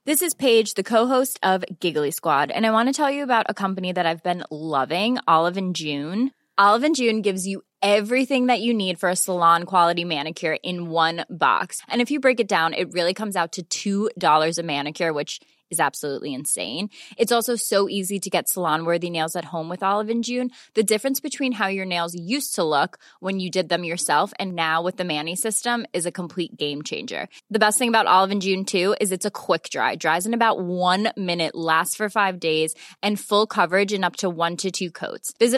This is Paige, the co-host of Giggly Squad, and I want to tell you about a company that I've been loving, Olive & June. Olive & June gives you everything that you need for a salon-quality manicure in one box. And if you break it down, it really comes out to $2 a manicure, which is absolutely insane. It's also so easy to get salon-worthy nails at home with Olive & June. The difference between how your nails used to look when you did them yourself and now with the Mani system is a complete game changer. The best thing about Olive & June, too, is it's a quick dry. Dries in about 1 minute, lasts for 5 days, and full coverage in up to 1 to 2 coats. Visit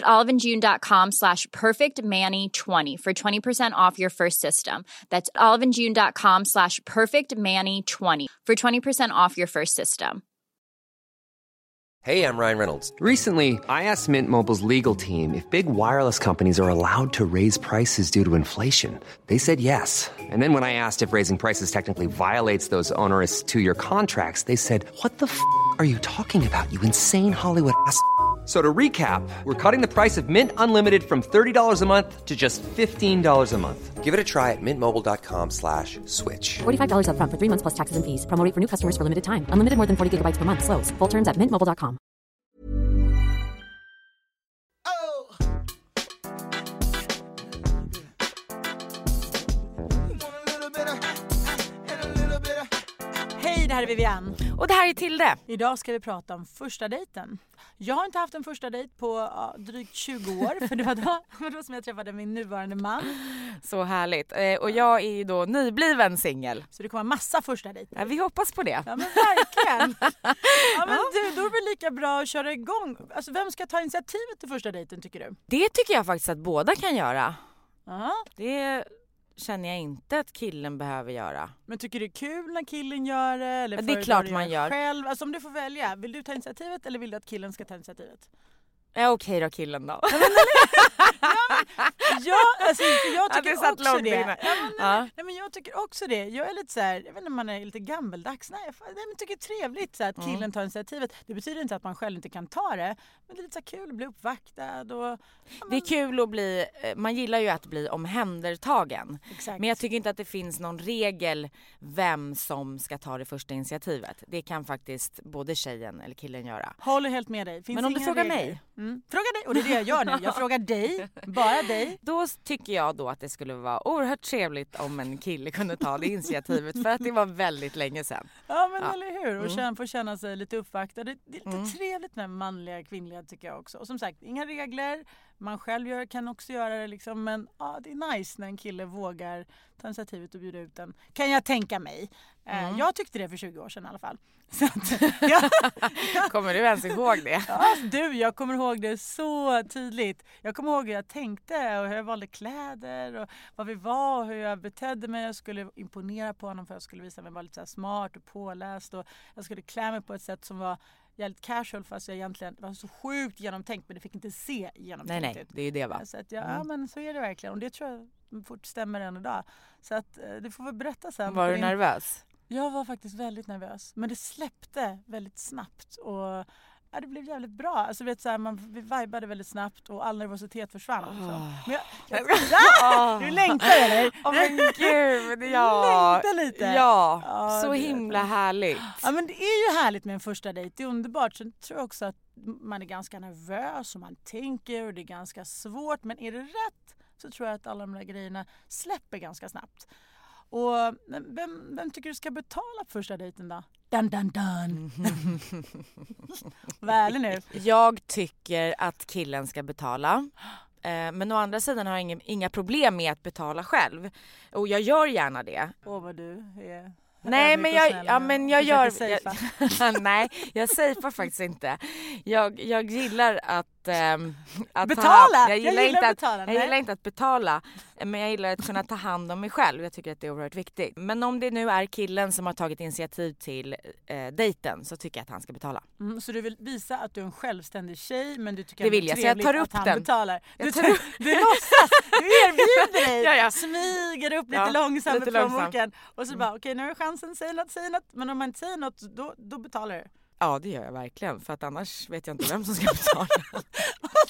oliveandjune.com/perfectmani20 for 20% off your first system. That's oliveandjune.com/perfectmani20 for 20% off your first system. Hey, I'm Ryan Reynolds. Recently, I asked Mint Mobile's legal team if big wireless companies are allowed to raise prices due to inflation. They said yes. And then when I asked if raising prices technically violates those onerous 2-year contracts, they said, "What the f*** are you talking about, you insane Hollywood ass?" So to recap, we're cutting the price of Mint Unlimited from $30 a month to just $15 a month. Give it a try at mintmobile.com/switch. $45 up front for 3 months plus taxes and fees. Promo rate for new customers for limited time. Unlimited more than 40 gigabytes per month. Slows full terms at mintmobile.com. Hej, det här är Vivian. Och det här är Tilde. Idag ska vi prata om första dejten. Jag har inte haft en första dejt på drygt 20 år. För det var då som jag träffade min nuvarande man. Så härligt. Och jag är ju då nybliven singel. Så det kommer en massa första dejter. Ja, vi hoppas på det. Ja, men verkligen. Ja, men du, då är det lika bra att köra igång. Alltså, vem ska ta initiativet till första dejten, tycker du? Det tycker jag faktiskt att båda kan göra. Ja. Det känner jag inte att killen behöver göra. Men tycker du det är kul när killen gör det? Eller det är klart man gör. Själv? Alltså, om du får välja, vill du ta initiativet eller vill du att killen ska ta initiativet? Ja, okej då, killen då. Jag tycker också det. Ja. Men jag tycker också det. Jag är lite så här, jag vet inte om man är lite gammeldags. Nej, men tycker det är trevligt så att killen tar initiativet. Det betyder inte att man själv inte kan ta det. Men det är lite så kul att bli uppvaktad. Det är kul att bli, man gillar ju att bli omhändertagen. Exakt. Men jag tycker inte att det finns någon regel vem som ska ta det första initiativet. Det kan faktiskt både tjejen eller killen göra. Håller helt med dig. Men om du frågar mig. Fråga dig, och det är det jag gör nu. Jag frågar dig, bara dig. Då tycker jag då att det skulle vara oerhört trevligt om en kille kunde ta det initiativet. För att det var väldigt länge sedan. Ja, men eller hur? Och få känna sig lite uppvaktad. Det är lite trevligt med manliga och kvinnliga, tycker jag också. Och som sagt, inga regler. Man själv kan också göra det liksom. Men det är nice när en kille vågar ta initiativet och bjuda ut den. Kan jag tänka mig. Jag tyckte det för 20 år sedan i alla fall. Så att, Kommer du ens ihåg det? Ja, jag kommer ihåg det så tydligt. Jag kommer ihåg hur jag tänkte och hur jag valde kläder och vad vi var och hur jag betedde mig. Jag skulle imponera på honom för jag skulle visa mig vara lite så här smart och påläst. Och jag skulle klä mig på ett sätt som var jävligt casual, fast jag egentligen var så sjukt genomtänkt, men det fick inte se genomtänkt nej, ut. det är ju det, va? Så att ja, men så är det verkligen. Och det tror jag fort stämmer än idag. Så att du får väl berätta sen. Var du nervös? Jag var faktiskt väldigt nervös. Men det släppte väldigt snabbt. Och det blev jävligt bra. Alltså vet så här, vi vibade väldigt snabbt och all nervositet försvann också. Men du längtar eller? Men gud, ja. Du längtar lite. Ja, så himla härligt. Ja, men det är ju härligt med en första dejt. Det är underbart. Sen tror jag också att man är ganska nervös och man tänker och det är ganska svårt. Men är det rätt så tror jag att alla de där grejerna släpper ganska snabbt. Och vem tycker du ska betala på första dejten då? Dun, dun, dun. Var ärlig nu. Jag tycker att killen ska betala. Men å andra sidan har jag inga problem med att betala själv. Och jag gör gärna det. Vad du är... Nej, men jag gör... Nej, jag safear faktiskt inte. Jag gillar att betala! Jag gillar inte att betala, men jag gillar att kunna ta hand om mig själv. Jag tycker att det är oerhört viktigt. Men om det nu är killen som har tagit initiativ till dejten så tycker jag att han ska betala. Så du vill visa att du är en självständig tjej, men du tycker det vill att det jag, är så jag tar upp att han den. Betalar. Du låtsas! Du erbjuder dig! Ja. Smyger upp lite långsamt med plånboken. Och så bara, okej, nu har jag chansen, säg något. Men om man inte säger något, då betalar du. Ja, det gör jag verkligen. För att annars vet jag inte vem som ska betala.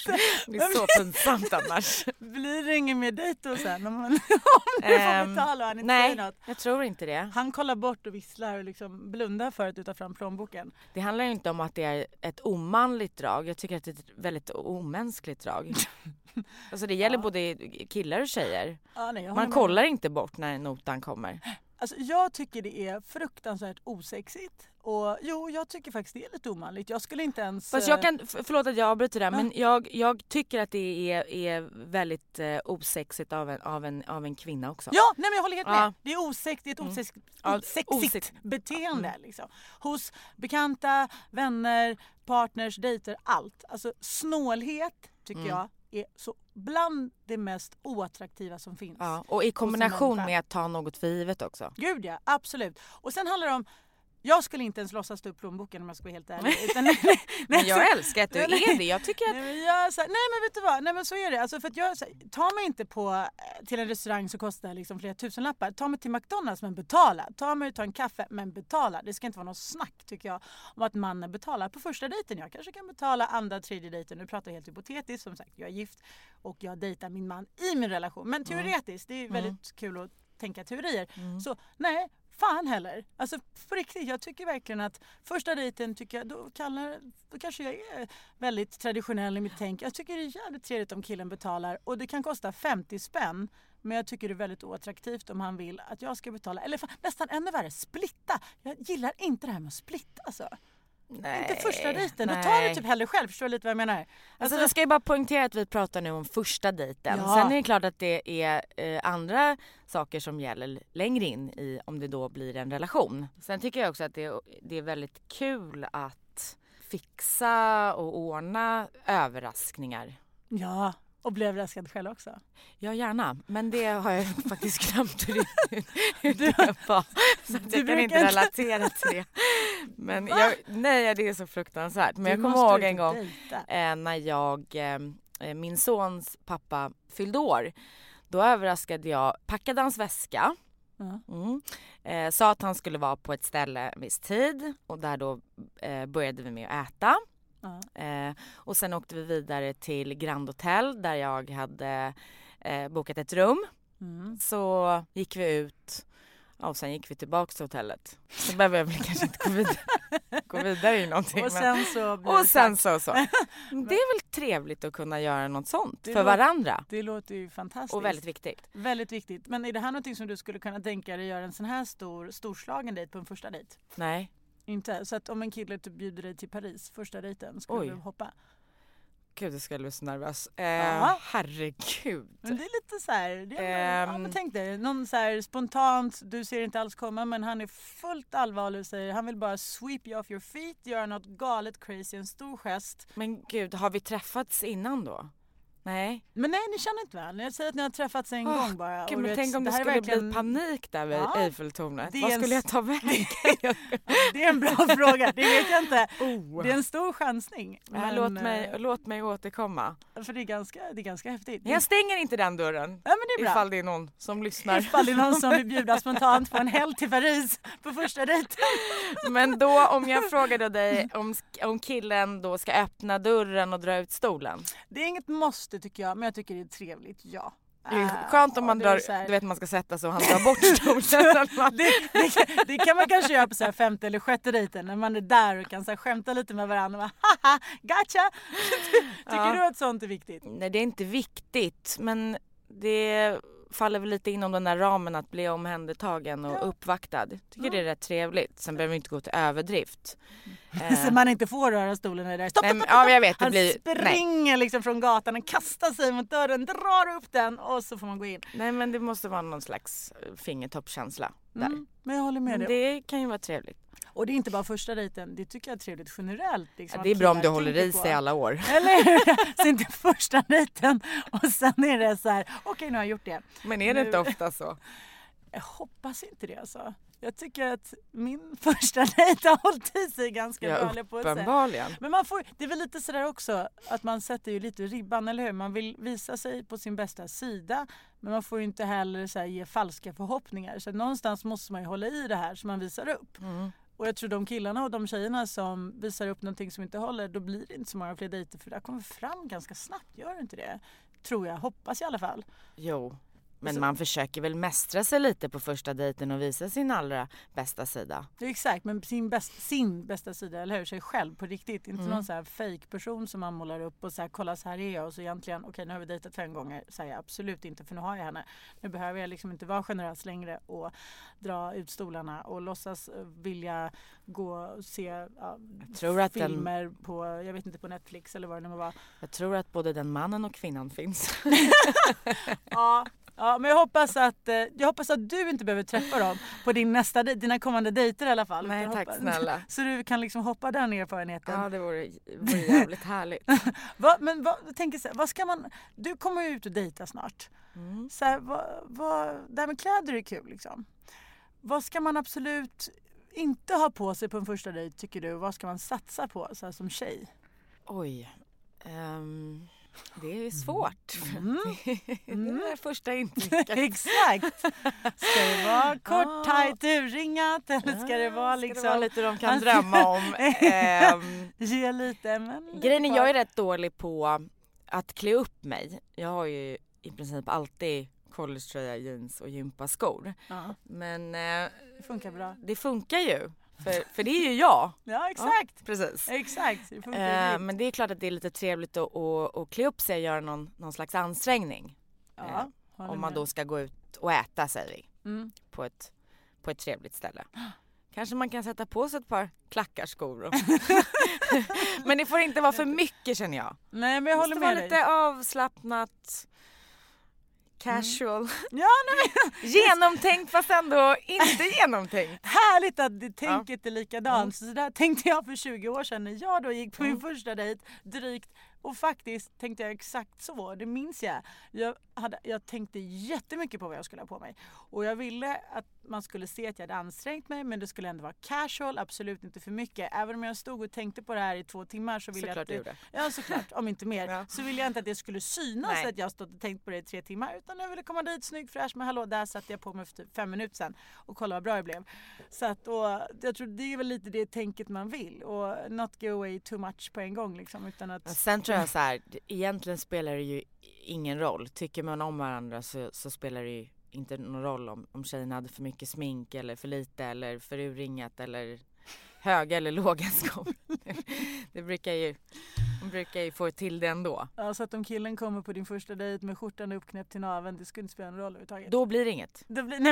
Det är så pinsamt annars. Blir det ingen mer dejt då sen? Om du får betala och han inte säger något? Nej, jag tror inte det. Han kollar bort och visslar och liksom blundar för att ta fram plånboken. Det handlar ju inte om att det är ett omanligt drag. Jag tycker att det är ett väldigt omänskligt drag. Alltså det gäller både killar och tjejer. Ja, nej, man kollar inte bort när notan kommer. Alltså jag tycker det är fruktansvärt osexigt. Och jag tycker faktiskt det är lite omanligt. Jag skulle inte ens... Fast jag kan, förlåt att jag avbryter det, men jag tycker att det är väldigt osexigt av en kvinna också. Ja, nej men jag håller helt med. Det är osexigt, osexigt beteende liksom. Hos bekanta, vänner, partners, dejter, allt. Alltså snålhet tycker jag är så bland det mest oattraktiva som finns. Ja, och i kombination med att ta något för givet också. Gud ja, absolut. Och sen handlar det om, jag skulle inte ens låtsas ta upp plånboken om jag ska vara helt ärlig. Men jag älskar att du är det. Jag tycker att... Nej men vet du vad? Nej men så är det. Alltså för att ta mig inte till en restaurang som kostar liksom flera tusenlappar. Ta mig till McDonalds men betala. Ta en kaffe men betala. Det ska inte vara något snack tycker jag om att mannen betalar på första dejten. Jag kanske kan betala andra, tredje dejten. Nu pratar jag helt hypotetiskt. Som sagt, jag är gift och jag dejtar min man i min relation. Men teoretiskt, det är väldigt kul att tänka teorier. Så nej, fan heller. Alltså på riktigt, jag tycker verkligen att första dejten tycker jag, då kanske jag är väldigt traditionell i mitt tänk. Jag tycker det är jävligt trevligt om killen betalar och det kan kosta 50 spänn. Men jag tycker det är väldigt oattraktivt om han vill att jag ska betala. Eller nästan ännu värre, splitta. Jag gillar inte det här med att splitta alltså. Nej, inte första dejten. Då tar du typ hellre själv. Förstår du lite vad jag menar? Alltså vi ska ju bara poängtera att vi pratar nu om första dejten. Ja. Sen är det klart att det är andra saker som gäller längre in i om det då blir en relation. Sen tycker jag också att det är väldigt kul att fixa och ordna överraskningar. Ja. Och blev överraskad själv också? Ja, gärna. Men det har jag faktiskt glömt hur det var. Så jag kan inte relatera till det. Men nej, det är så fruktansvärt. Men jag kommer ihåg en gång när min sons pappa fyllde år. Då överraskade jag, packade hans väska. Sa att han skulle vara på ett ställe en viss tid. Och där då började vi med att äta. Och sen åkte vi vidare till Grand Hotel där jag hade bokat ett rum. Så gick vi ut och sen gick vi tillbaka till hotellet. Så behöver jag väl kanske inte gå vidare i någonting. Och sen så. Det är väl trevligt att kunna göra något sånt för varandra. Det låter ju fantastiskt. Och väldigt viktigt. Väldigt viktigt. Men är det här någonting som du skulle kunna tänka dig göra en sån här storslagen dejt på en första dejt? Nej. Inte. Så att om en kille typ bjuder dig till Paris första dejten, skulle du hoppa? Gud, jag skulle bli så nervös. Herregud. Men det är lite så här, men tänk dig, någon så här spontant, du ser inte alls komma men han är fullt allvarlig och säger, han vill bara sweep you off your feet, göra något galet crazy, en stor gest. Men gud, har vi träffats innan då? Nej. Men nej, ni känner inte väl. Jag säger att ni har träffats en gång bara. Gud, men tänk om det skulle bli panik där vid Eiffeltornet. Vad skulle jag ta vägen? Det är en bra fråga. Det vet jag inte. Det är en stor chansning. Men låt mig återkomma. För det är ganska häftigt. Jag stänger inte den dörren. Ja, men det är bra. Ifall det är någon som lyssnar. Ifall det är någon som vill bjuda spontant på en helg till Paris på första dejten. Men då, om jag frågade dig om killen då ska öppna dörren och dra ut stolen. Det är inget måste tycker jag, men jag tycker det är trevligt, ja. Det är skönt om man drar, du vet man ska sätta sig och han drar bort stolen. det kan man kanske göra på så här 5:e eller 6:e dejten när man är där och kan så här skämta lite med varandra. Haha, gotcha! Tycker du att sånt är viktigt? Nej, det är inte viktigt, men det faller väl lite inom den där ramen att bli omhändertagen och uppvaktad. Tycker det är rätt trevligt. Sen behöver vi inte gå till överdrift. Så man inte får röra stolen där. Stopp. Ja, jag vet, han springer liksom från gatan och kastar sig mot dörren, drar upp den och så får man gå in. Nej, men det måste vara någon slags fingertoppskänsla där. Men jag håller med dig. Det kan ju vara trevligt. Och det är inte bara första dejten, det tycker jag är trevligt generellt. Liksom, det är bra om du håller i sig alla år. Eller så inte första dejten och sen är det så här, okej, nu har jag gjort det. Men är det inte ofta så? Jag hoppas inte det alltså. Jag tycker att min första dejt har hållit i sig ganska bra. Uppenbarligen. Men det är väl lite sådär också att man sätter ju lite ribban, eller hur? Man vill visa sig på sin bästa sida, men man får ju inte heller så här, ge falska förhoppningar. Så någonstans måste man ju hålla i det här som man visar upp. Och jag tror de killarna och de tjejerna som visar upp någonting som inte håller, då blir det inte så många fler dejter för det kommer fram ganska snabbt, gör det inte det? Tror jag, hoppas i alla fall. Jo, men man försöker väl mästra sig lite på första dejten och visa sin allra bästa sida. Det är exakt, men sin bästa sida, eller hur? Sig själv på riktigt. Inte någon så här fake person som man målar upp och så här, kolla så här är jag. Och så egentligen, okej, nu har vi dejtat 5 gånger. Säger jag absolut inte, för nu har jag henne. Nu behöver jag liksom inte vara generös längre och dra ut stolarna och låtsas vilja gå och se filmer på, jag vet inte, på Netflix eller vad det nu var. Jag tror att både den mannen och kvinnan finns. Ja, men jag hoppas att du inte behöver träffa dem på dina kommande dejter i alla fall. Nej, tack snälla. Så du kan liksom hoppa den erfarenheten. Ja, det vore jävligt härligt. Tänker så här, vad ska man... Du kommer ju ut och dejta snart. Så här, det här med kläder är kul liksom. Vad ska man absolut inte ha på sig på en första dejt, tycker du? Vad ska man satsa på så här, som tjej? Oj... det är svårt. Det är första intrycket. Exakt. Ska det vara kort, tajt, urringat eller ska det vara liksom... Ska det vara lite de kan drömma om? Ge lite, men... Grejen är, jag är rätt dålig på att klä upp mig. Jag har ju i princip alltid collegetröja, jeans och gympaskor. Men det funkar bra. Det funkar ju. För det är ju jag. Ja, exakt. Ja, precis. Exakt. Det funkar men det är klart att det är lite trevligt att klä upp sig och göra någon slags ansträngning. Ja, om man då ska gå ut och äta, säger vi. På ett trevligt ställe. Kanske man kan sätta på sig ett par klackarskor. Men det får inte vara för mycket, känner jag. Nej, men jag håller med dig. Lite avslappnat. Casual. Ja, nej. Genomtänkt fast ändå inte genomtänkt. Härligt att det tänket är likadant. Så där tänkte jag för 20 år sedan när jag då gick på min första dejt drygt. Och faktiskt tänkte jag exakt så, det minns jag. Jag tänkte jättemycket på vad jag skulle ha på mig. Och jag ville att man skulle se att jag hade ansträngt mig, men det skulle ändå vara casual, absolut inte för mycket. Även om jag stod och tänkte på det här i 2 timmar så ville jag att det... Ja, såklart, om inte mer. Ja. Så ville jag inte att det skulle synas att jag stått och tänkt på det i 3 timmar. Utan jag ville komma dit snygg, fräsch, men hallå, där satt jag på mig för typ 5 minuter sedan. Och kolla vad bra jag blev. Så att, och jag tror det är väl lite det tänket man vill. Och not go away too much på en gång liksom, utan att... Sen tror jag så här, egentligen spelar det ju ingen roll. Tycker man om varandra så spelar det ju inte någon roll om tjejerna hade för mycket smink eller för lite eller för urringat eller höga eller låga skor. Man brukar ju få till det ändå. Ja, så att om killen kommer på din första dejt med skjortan uppknäppt till naveln, det skulle inte spela någon roll överhuvudtaget. Då blir det inget.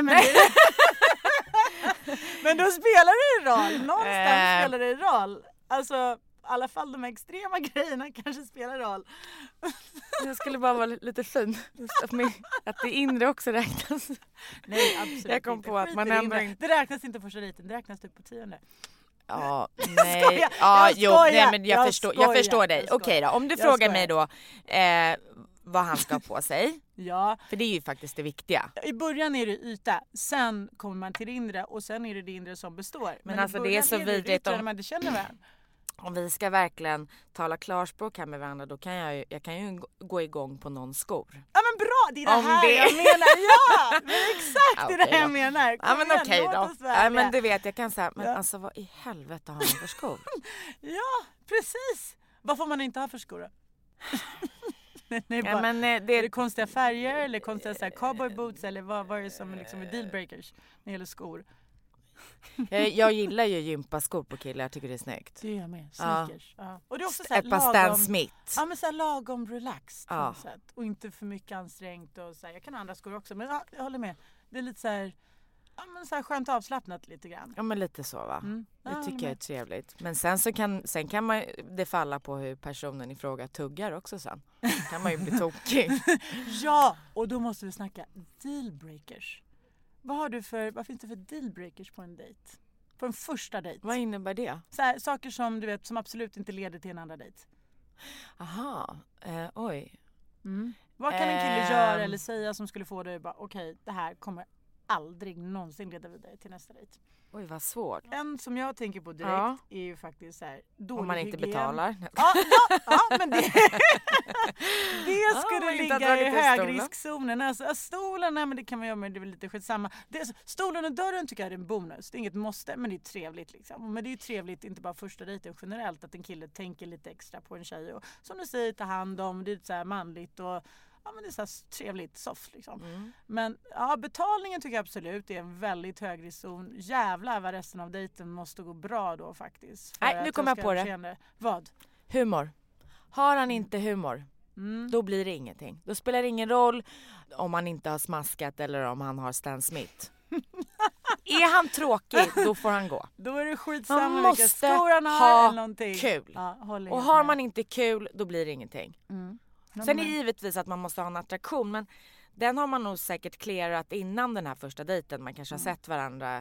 Men då spelar det roll. Någonstans spelar det roll. Alltså... I alla fall de extrema grejerna kanske spelar roll. Jag skulle bara vara lite fin. Att det inre också räknas. Nej, absolut. Jag kom på att man ändå inte... Det räknas inte första dejten, det räknas typ på 10:e. Ja, nej. Jag förstår dig. Okej då, om du frågar mig då vad han ska ha på sig. Ja. För det är ju faktiskt det viktiga. I början är det yta, sen kommer man till det inre och sen är det inre som består. Men alltså det är så vidrigt om man inte känner varandra. Om vi ska verkligen tala klarspråk här med varandra, då kan jag kan ju gå igång på någon skor. Ja, men bra, det är det här jag menar. Ja, men exakt, det är det jag menar. Ja, men okej då. Ja, men du vet, jag kan säga, men alltså vad i helvete har man för skor? Ja, precis. Vad får man inte ha för skor då? Nej, bara, men är det konstiga färger eller konstiga så här, cowboy boots eller vad är det som liksom är dealbreakers när det gäller skor? Jag gillar ju gympaskor på killar, jag tycker det är snyggt. Det är jag med, sneakers. Ja. Och det är också så här, ett par Stan Smith. Ja, men så här lagom relaxed på något sätt. Och inte för mycket ansträngt och så här. Jag kan ha andra skor också, men jag håller med. Det är lite så här, ja, men så här skönt avslappnat lite grann. Ja, men lite så va. Det tycker jag är trevligt. Men sen kan man det falla på hur personen i fråga tuggar också sen. Kan man ju bli tokig. Ja, och då måste vi snacka dealbreakers. Vad finns det för dealbreakers på en dejt? På en första dejt? Vad innebär det? Så här, saker som du vet som absolut inte leder till en andra dejt. Aha, oj. Vad kan en kille göra eller säga som skulle få dig bara okej, det här kommer aldrig någonsin leda vidare till nästa dejt. Oj, vad svårt. En som jag tänker på direkt är ju faktiskt så här, dålig om man inte hygien. betalar. Ja, men det skulle ligga i högriskzonen. Alltså stolen, nej, men det kan man göra, men det är väl lite skitsamma. Stolen och dörren tycker jag är en bonus. Det är inget måste, men det är trevligt liksom. Men det är ju trevligt, inte bara första dejten generellt, att en kille tänker lite extra på en tjej och som du säger, ta hand om, det är så här manligt och men det är så här trevligt, soft liksom. Men betalningen tycker jag absolut är en väldigt hög zon. Jävlar vad resten av dejten måste gå bra då faktiskt. Nej, nu kommer jag på det. Vad? Humor. Har han inte humor, då blir det ingenting. Då spelar det ingen roll om han inte har smaskat eller om han har Stan Smith. Är han tråkig, då får han gå. Då är det skitsamma vilka skor han har eller någonting. Kul. Och har man inte kul, då blir det ingenting. Sen är det givetvis att man måste ha en attraktion, men den har man nog säkert clearat innan den här första dejten. Man kanske har sett varandra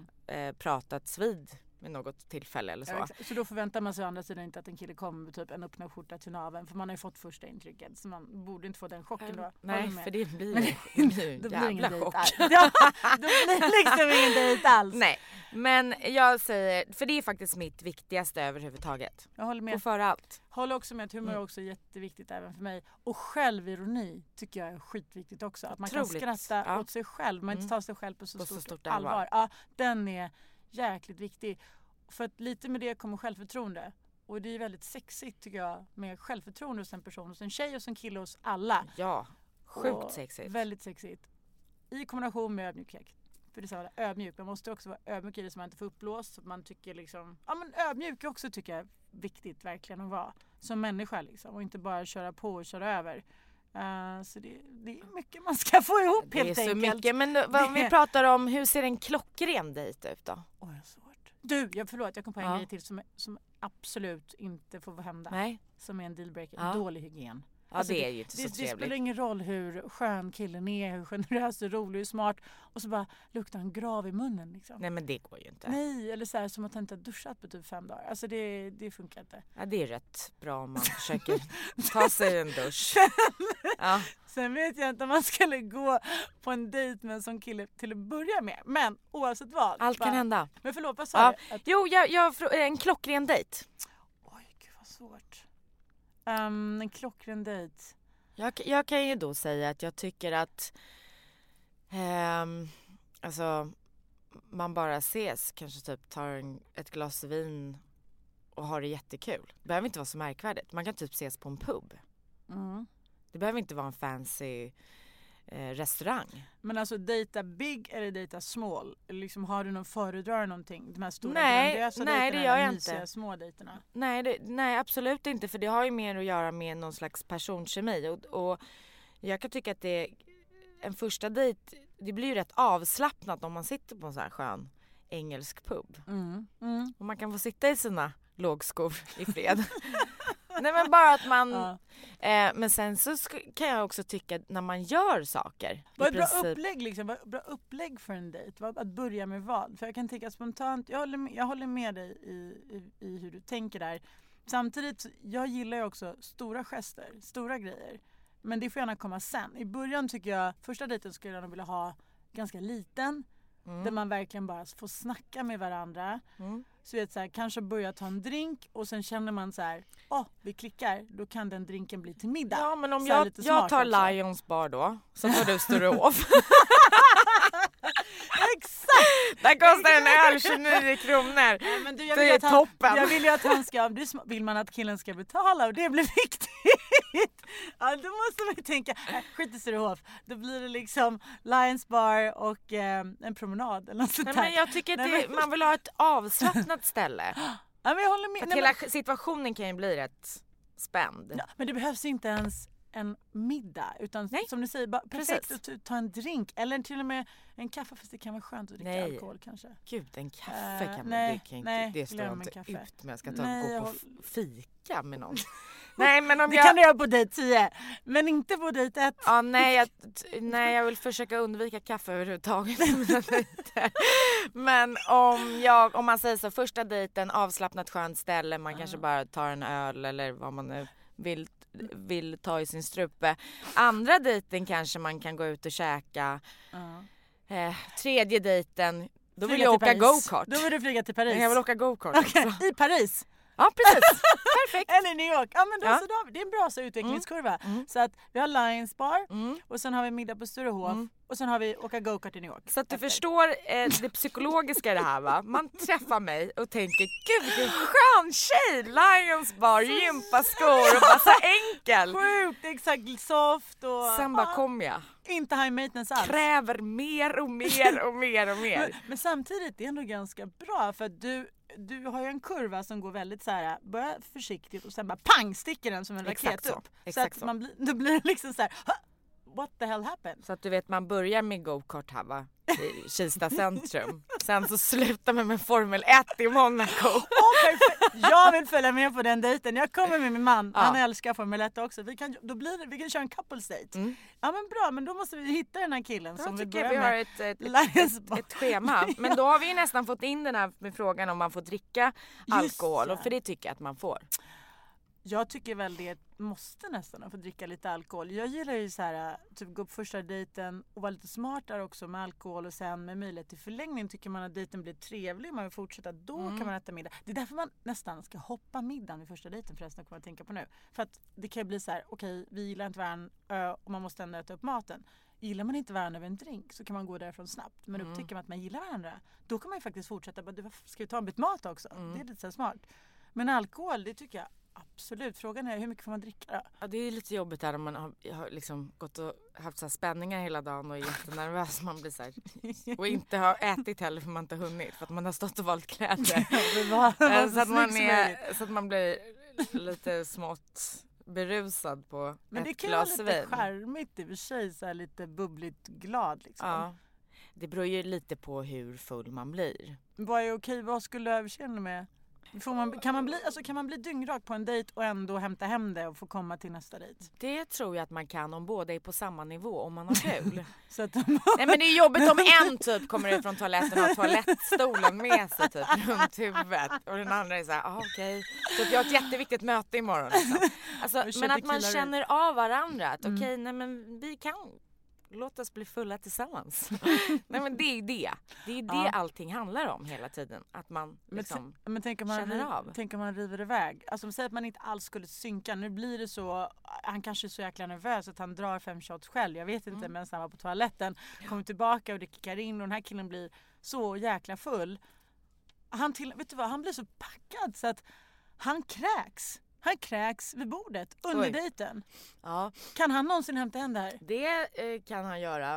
pratats vid något tillfälle eller så. Ja, så då förväntar man sig å andra sidan inte att en kille kommer med typ en öppna skjorta till naveln, för man har ju fått första intrycket, så man borde inte få den chocken då. Nej, för det blir en jävla chock. Ja, då blir det liksom ingen dejt alls. Nej, men jag säger, för det är faktiskt mitt viktigaste överhuvudtaget. Jag håller med. Och för allt. Håller också med att humor är också jätteviktigt även för mig. Och självironi tycker jag är skitviktigt också. Att man kan skratta åt sig själv. Man inte tar sig själv på så stort allvar. Ja, den är jäkligt viktig. För att lite med det kommer självförtroende. Och det är väldigt sexigt tycker jag, med självförtroende hos en person, hos en tjej, hos en kille, hos alla. Ja, sjukt sexigt. Väldigt sexigt. I kombination med ödmjukhet. För det är så här, ödmjuk. Man måste också vara ödmjuk i det, så man inte får uppblåst. Så att man tycker liksom, men ödmjuk också tycker jag är viktigt verkligen att vara. Som människa liksom. Och inte bara köra på och köra över. Så det är mycket man ska få ihop helt enkelt. Det är så mycket. Men vad vi pratar om, hur ser en klockren dejt ut då? Oj, svårt. Du, förlåt, jag kom på en grej till som absolut inte får hända. Nej. Som är en dealbreaker. Dålig hygien. Ja, alltså, det är ju inte så trevligt. Det spelar ingen roll hur skön killen är, hur generös och rolig och smart. Och så bara luktar han grav i munnen liksom. Nej, men det går ju inte. Nej, eller så här som att han inte har duschat på typ 5 dagar. Alltså det funkar inte. Ja, det är rätt bra om man försöker ta sig en dusch. Sen vet jag inte om man skulle gå på en dejt med en sån kille till att börja med. Men oavsett vad. Allt kan hända. Men förlåt, vad sa du? Jo, en klockren dejt. Oj, gud vad svårt. En klockren dejt. Jag kan ju då säga att jag tycker att alltså man bara ses, kanske typ tar ett glas vin och har det jättekul. Det behöver inte vara så märkvärdigt. Man kan typ ses på en pub. Det behöver inte vara en fancy restaurang. Men alltså dejta big eller dejta small? Liksom, har du någon föredrar någonting? De här stora grandiosa dejterna, det gör jag inte. Små dejterna? Nej, absolut inte. För det har ju mer att göra med någon slags personkemi. Och jag kan tycka att en första dejt, det blir ju rätt avslappnat om man sitter på en sån här skön engelsk pub. Och man kan få sitta i sina lågskor i fred. Nej, men bara att man men sen så kan jag också tycka att när man gör saker, vad är bra upplägg liksom? Vad är bra upplägg för en dejt? Att börja med vad? För jag kan tänka spontant, jag håller med dig i hur du tänker där. Samtidigt, jag gillar ju också stora gester, stora grejer. Men det får gärna komma sen. I början tycker jag, första dejten skulle jag nog vilja ha ganska liten. Där man verkligen bara får snacka med varandra. Så vet så här, kanske börja ta en drink och sen känner man så här, vi klickar, då kan den drinken bli till middag. Ja, men om jag tar också Lions bar då, så tar du Sturehof. Exakt! Det kostar en öl 29 kronor. Ja, men du, det är toppen. Jag vill ju att han ska, vill man att killen ska betala, och det blir viktigt. Ja, då måste man tänka, skit i Sturehof. Då blir det liksom Lions bar och en promenad eller något sånt där. Men jag tycker att man vill ha ett avslappnat ställe. Ja, men jag håller med. För hela situationen kan ju bli rätt spänd. Ja, men det behövs inte ens en middag, utan som du säger, bara perfekt att ta en drink eller till och med en kaffe, fast det kan vara skönt att dricka alkohol kanske. Gud, en kaffe kan man dricka inte. Det står jag inte ut med. Jag ska gå på fika med någon. Nej, men om det kan du göra på dejt 10, men inte på dejt 1. Ja, jag vill försöka undvika kaffe överhuvudtaget. Men om man säger så, första dejten, avslappnat skönt ställe, man kanske bara tar en öl eller vad man nu vill ta i sin strupe. Andra dejten kanske man kan gå ut och käka. Tredje dejten, då vill Flyga jag till åka Paris. go-kart. Då vill du flyga till Paris. Jag vill åka go-kart Okej, också. i Paris. Ja, precis. Perfekt. Eller New York. Ja, men då, Ja. så då, det är en bra så utvecklingskurva. Så att vi har Lions Bar och sen har vi middag på Sturehof och sen har vi åka go-kart i New York. Så att du Efter. förstår det psykologiska i det här, va? Man träffar mig och tänker, gud vilken skön tjej! Lions Bar, gympaskor och bara så enkel. Sjukt, exakt, soft och... Sen bara kommer jag. Inte high maintenance alls. Kräver mer och mer och mer och mer. Men samtidigt är det ändå ganska bra för att du har ju en kurva som går väldigt så här, börjar försiktigt och sen bara pang sticker den som en Exakt raket så. upp. Exakt så att då blir det liksom så här, what the hell happened? Så att du vet, man börjar med go-kart här, va? I Kista centrum. Sen så slutar man med Formel 1 i Monaco. Jag vill följa med på den dejten. Jag kommer med min man. Ja. Han älskar Formel 1 också. Vi kan köra en couples date. Ja men bra, men då måste vi hitta den här killen som vi tycker börjar vi har med. ett schema. Men då har vi ju nästan fått in den här med frågan om man får dricka alkohol. Och för det tycker jag att man får. Jag tycker väl det måste nästan få dricka lite alkohol. Jag gillar ju så här, typ gå på första dejten och vara lite smartare också med alkohol och sen med möjlighet till förlängning tycker man att dejten blir trevlig, man vill fortsätta, då kan man äta middag. Det är därför man nästan ska hoppa middagen vid första dejten förresten, kommer jag tänka på nu. För att det kan ju bli så här, okej, vi gillar inte varandra och man måste ändå äta upp maten. Gillar man inte varandra över en drink så kan man gå därifrån snabbt. Men upptäcker man att man gillar varandra, då kan man ju faktiskt fortsätta. Bara, ska vi ta en bit mat också? Det är lite så här smart. Men alkohol, det tycker jag absolut. Frågan är hur mycket får man dricka då? Ja, det är lite jobbigt där om man har liksom gått och haft så här spänningar hela dagen och är jättenervös. Man blir så här, och inte har ätit heller för man inte har hunnit. För att man har stått och valt kläder. så att man blir lite smått berusad på men ett det kan glas vara lite vin. charmigt i och för sig, så här lite bubbligt glad liksom. Ja, det beror ju lite på hur full man blir. Vad är okej, vad skulle du överkänna med? Kan man bli dyngrak på en dejt och ändå hämta hem det och få komma till nästa dejt? Det tror jag att man kan om båda är på samma nivå, om man har kul. Så att Nej, men det är jobbigt om en typ kommer ut från toaletten och har toalettstolen med sig typ runt huvudet och den andra är så här, okej. Så att jag har ett jätteviktigt möte imorgon. Liksom. Alltså, men att man känner av varandra, att okej, nej men vi kan... Låt oss bli fulla tillsammans. Nej, men det är det. Det är det allting handlar om hela tiden. Att man liksom men tänk om man river iväg. Alltså säg att man inte alls skulle synka. Nu blir det så, han kanske är så jäkla nervös att han drar 5 shots själv. Jag vet inte, men han var på toaletten. Kommer tillbaka och det kickar in och den här killen blir så jäkla full. Vet du vad, han blir så packad så att han kräks. Han kräks vid bordet under dejten. Ja. Kan han någonsin hämta hem det här? Det kan han göra.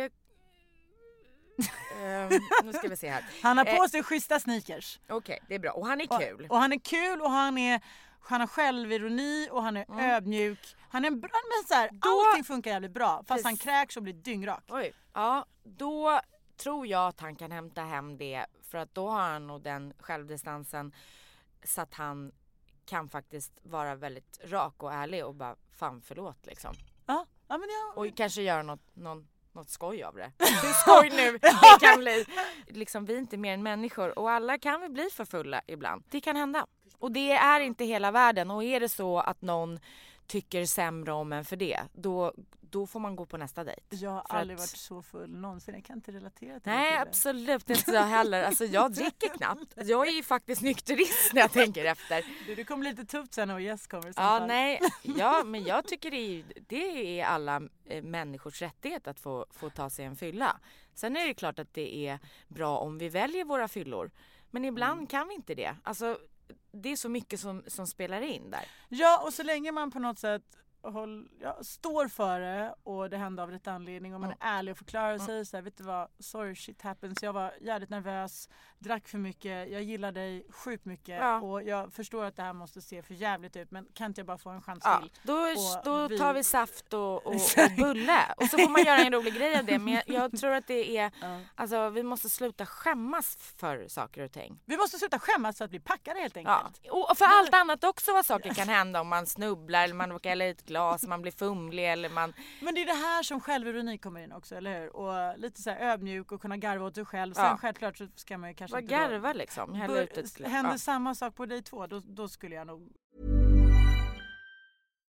Nu ska vi se här. Han har på sig schyssta sneakers. Okej, det är bra. Och han är kul. Och han är kul och han har självironi och han är ödmjuk. Han är bra, men så här, allting funkar jävligt bra. Fast han kräks och blir dyngrak. Ja, då tror jag att han kan hämta hem det. För att då har han nog den självdistansen så att han kan faktiskt vara väldigt rak och ärlig och bara fan förlåt liksom. Ja men och kanske göra något skoj av det. Hur skoj nu det kan bli. Liksom, vi är inte mer än människor och alla kan vi bli för fulla ibland. Det kan hända. Och det är inte hela världen. Och är det så att någon tycker sämre om en för det, då får man gå på nästa dejt. Jag har aldrig varit så full någonsin. Jag kan inte relatera till det. Nej, absolut inte jag heller. Alltså jag dricker knappt. Jag är ju faktiskt nykterist när jag tänker efter. Du kommer lite tufft sen och Jess kommer. Ja, nej. Ja, men jag tycker det är alla människors rättighet att få ta sig en fylla. Sen är det klart att det är bra om vi väljer våra fyllor. Men ibland kan vi inte det. Alltså det är så mycket som spelar in där. Ja, och så länge man på något sätt står för det och det händer av rätt anledning och man är ärlig och förklarar sig så här, vet du vad, sorry shit happens, jag var jävligt nervös, drack för mycket, jag gillar dig sjukt mycket och jag förstår att det här måste se för jävligt ut, men kan inte jag bara få en chans till? Då tar vi saft och bulle och så får man göra en rolig grej av det, men jag tror att det är alltså vi måste sluta skämmas för saker och ting. Vi måste sluta skämmas så att vi packar helt enkelt. Ja. Och för allt annat också vad saker kan hända om man snubblar eller man råkar lite glas, man blir fumlig eller man... Men det är det här som självironi kommer in också, eller hur? Och lite så här ödmjuk och kunna garva åt sig själv. Sen självklart så ska man ju kanske inte... garva liksom. Händer samma sak på dig två, då skulle jag nog...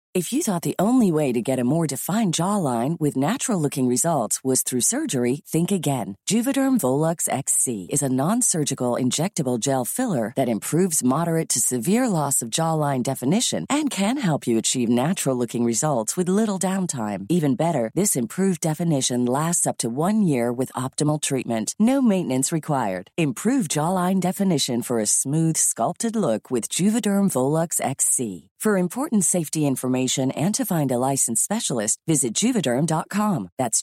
If you thought the only way to get a more defined jawline with natural-looking results was through surgery, think again. Juvederm Volux XC is a non-surgical injectable gel filler that improves moderate to severe loss of jawline definition and can help you achieve natural-looking results with little downtime. Even better, this improved definition lasts up to 1 year with optimal treatment. No maintenance required. Improve jawline definition for a smooth, sculpted look with Juvederm Volux XC. For important safety information and to find a licensed specialist, visit Juvederm.com. That's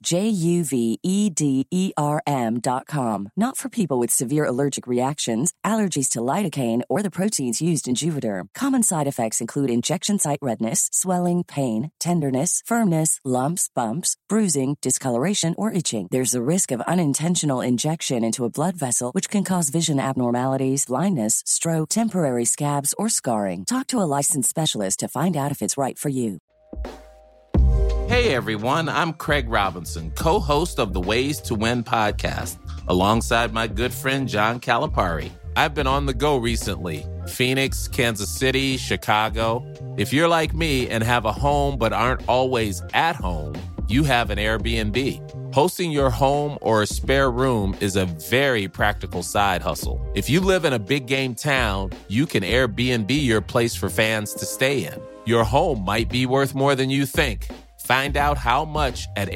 Juvederm.com. Not for people with severe allergic reactions, allergies to lidocaine, or the proteins used in Juvederm. Common side effects include injection site redness, swelling, pain, tenderness, firmness, lumps, bumps, bruising, discoloration, or itching. There's a risk of unintentional injection into a blood vessel, which can cause vision abnormalities, blindness, stroke, temporary scabs, or scarring. Talk to a licensed specialist to find out if it's right for you. Hey everyone, I'm Craig Robinson, co-host of the Ways to Win podcast, alongside my good friend John Calipari. I've been on the go recently. Phoenix, Kansas City, Chicago. If you're like me and have a home but aren't always at home, you have an Airbnb. Hosting your home or a spare room is a very practical side hustle. If you live in a big game town, you can Airbnb your place for fans to stay in. Your home might be worth more than you think. Find out how much at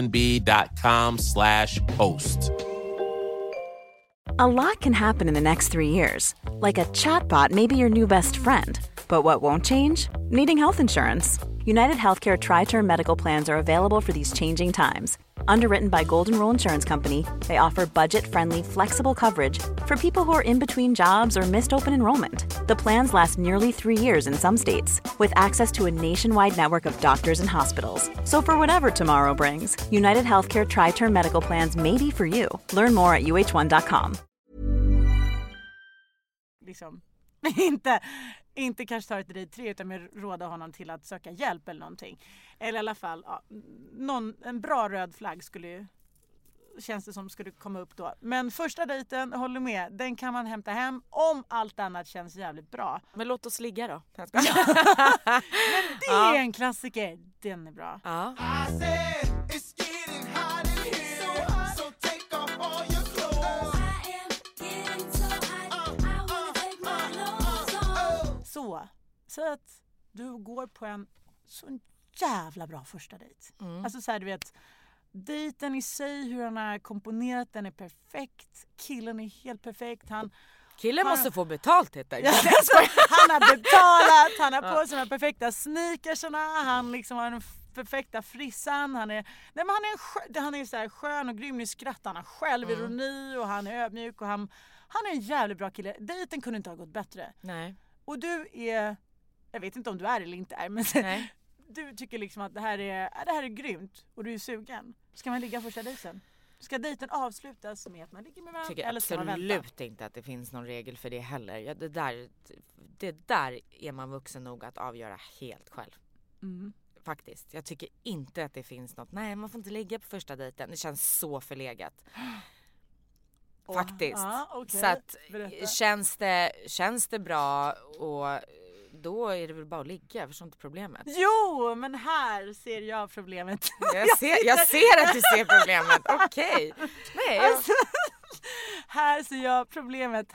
airbnb.com/host. A lot can happen in the next 3 years. Like a chatbot may be your new best friend. But what won't change? Needing health insurance. United Healthcare Tri-Term Medical Plans are available for these changing times. Underwritten by Golden Rule Insurance Company, they offer budget-friendly, flexible coverage for people who are in between jobs or missed open enrollment. The plans last nearly 3 years in some states, with access to a nationwide network of doctors and hospitals. So for whatever tomorrow brings, United Healthcare Tri-Term Medical Plans may be for you. Learn more at uh1.com. Liksom. Inte kanske ta ett rid 3 utan mer råda honom till att söka hjälp eller någonting. Eller i alla fall en bra röd flagg känns det som skulle komma upp då. Men första dejten, håller med, den kan man hämta hem om allt annat känns jävligt bra. Men låt oss ligga då. Men det är en klassiker, den är bra. Ja. Så att du går på en så jävla bra första dejt. Alltså så här, du vet, dejten i sig, hur han har komponerat den är perfekt. Killen är helt perfekt. Killen måste få betalt, heter det. Han har betalat, han har på sig de perfekta sneakersarna, han liksom har den perfekta frissan, han är så här skön och grym, i skratt, han har självironi och han är ödmjuk och han är en jävligt bra kille. Dejten kunde inte ha gått bättre. Nej. Och du är, jag vet inte om du är eller inte är, men du tycker liksom att det här är grymt och du är sugen. Ska man ligga första dejten? Ska dejten avslutas med att man ligger med varandra? Tycker eller ska man vänta? absolut inte att det finns någon regel för det heller. Ja, det där är man vuxen nog att avgöra helt själv. Faktiskt. Jag tycker inte att det finns något. Nej, man får inte ligga på första dejten. Det känns så förlegat. Faktiskt. Okay. Så att känns det bra, och då är det väl bara att ligga. Jag förstår inte problemet. Jo, men här ser jag problemet. Jag ser att du ser problemet. Okej. Nej. Alltså, här ser jag problemet.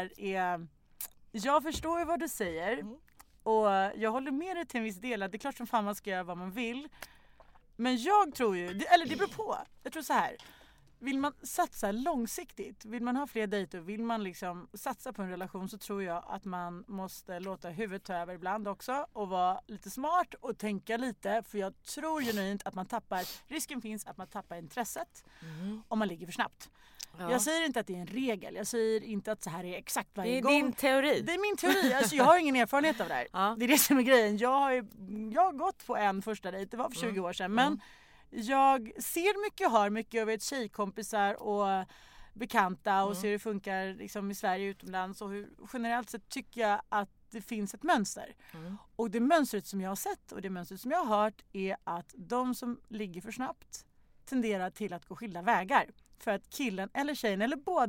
Jag förstår ju vad du säger. Och jag håller med dig till en viss del. Att det är klart som fan man ska göra vad man vill. Men jag tror ju, eller det beror på. Jag tror så här. Vill man satsa långsiktigt, vill man ha fler dejter, vill man liksom satsa på en relation, så tror jag att man måste låta huvudet ta över ibland också och vara lite smart och tänka lite, för jag tror genuint att risken finns att man tappar intresset om man ligger för snabbt. Ja. Jag säger inte att det är en regel, jag säger inte att så här är exakt varje gång. Det är din teori. Det är min teori, alltså jag har ingen erfarenhet av det här. Ja. Det är det som är grejen. Jag har gått på en första dejt, det var för 20 år sedan, men jag ser mycket och har mycket. Jag vet tjejkompisar och bekanta och ser hur det funkar liksom i Sverige utomlands, och generellt sett tycker jag att det finns ett mönster. Och det mönstret som jag har sett och det mönstret som jag har hört är att de som ligger för snabbt tenderar till att gå skilda vägar. För att killen eller tjejen eller båda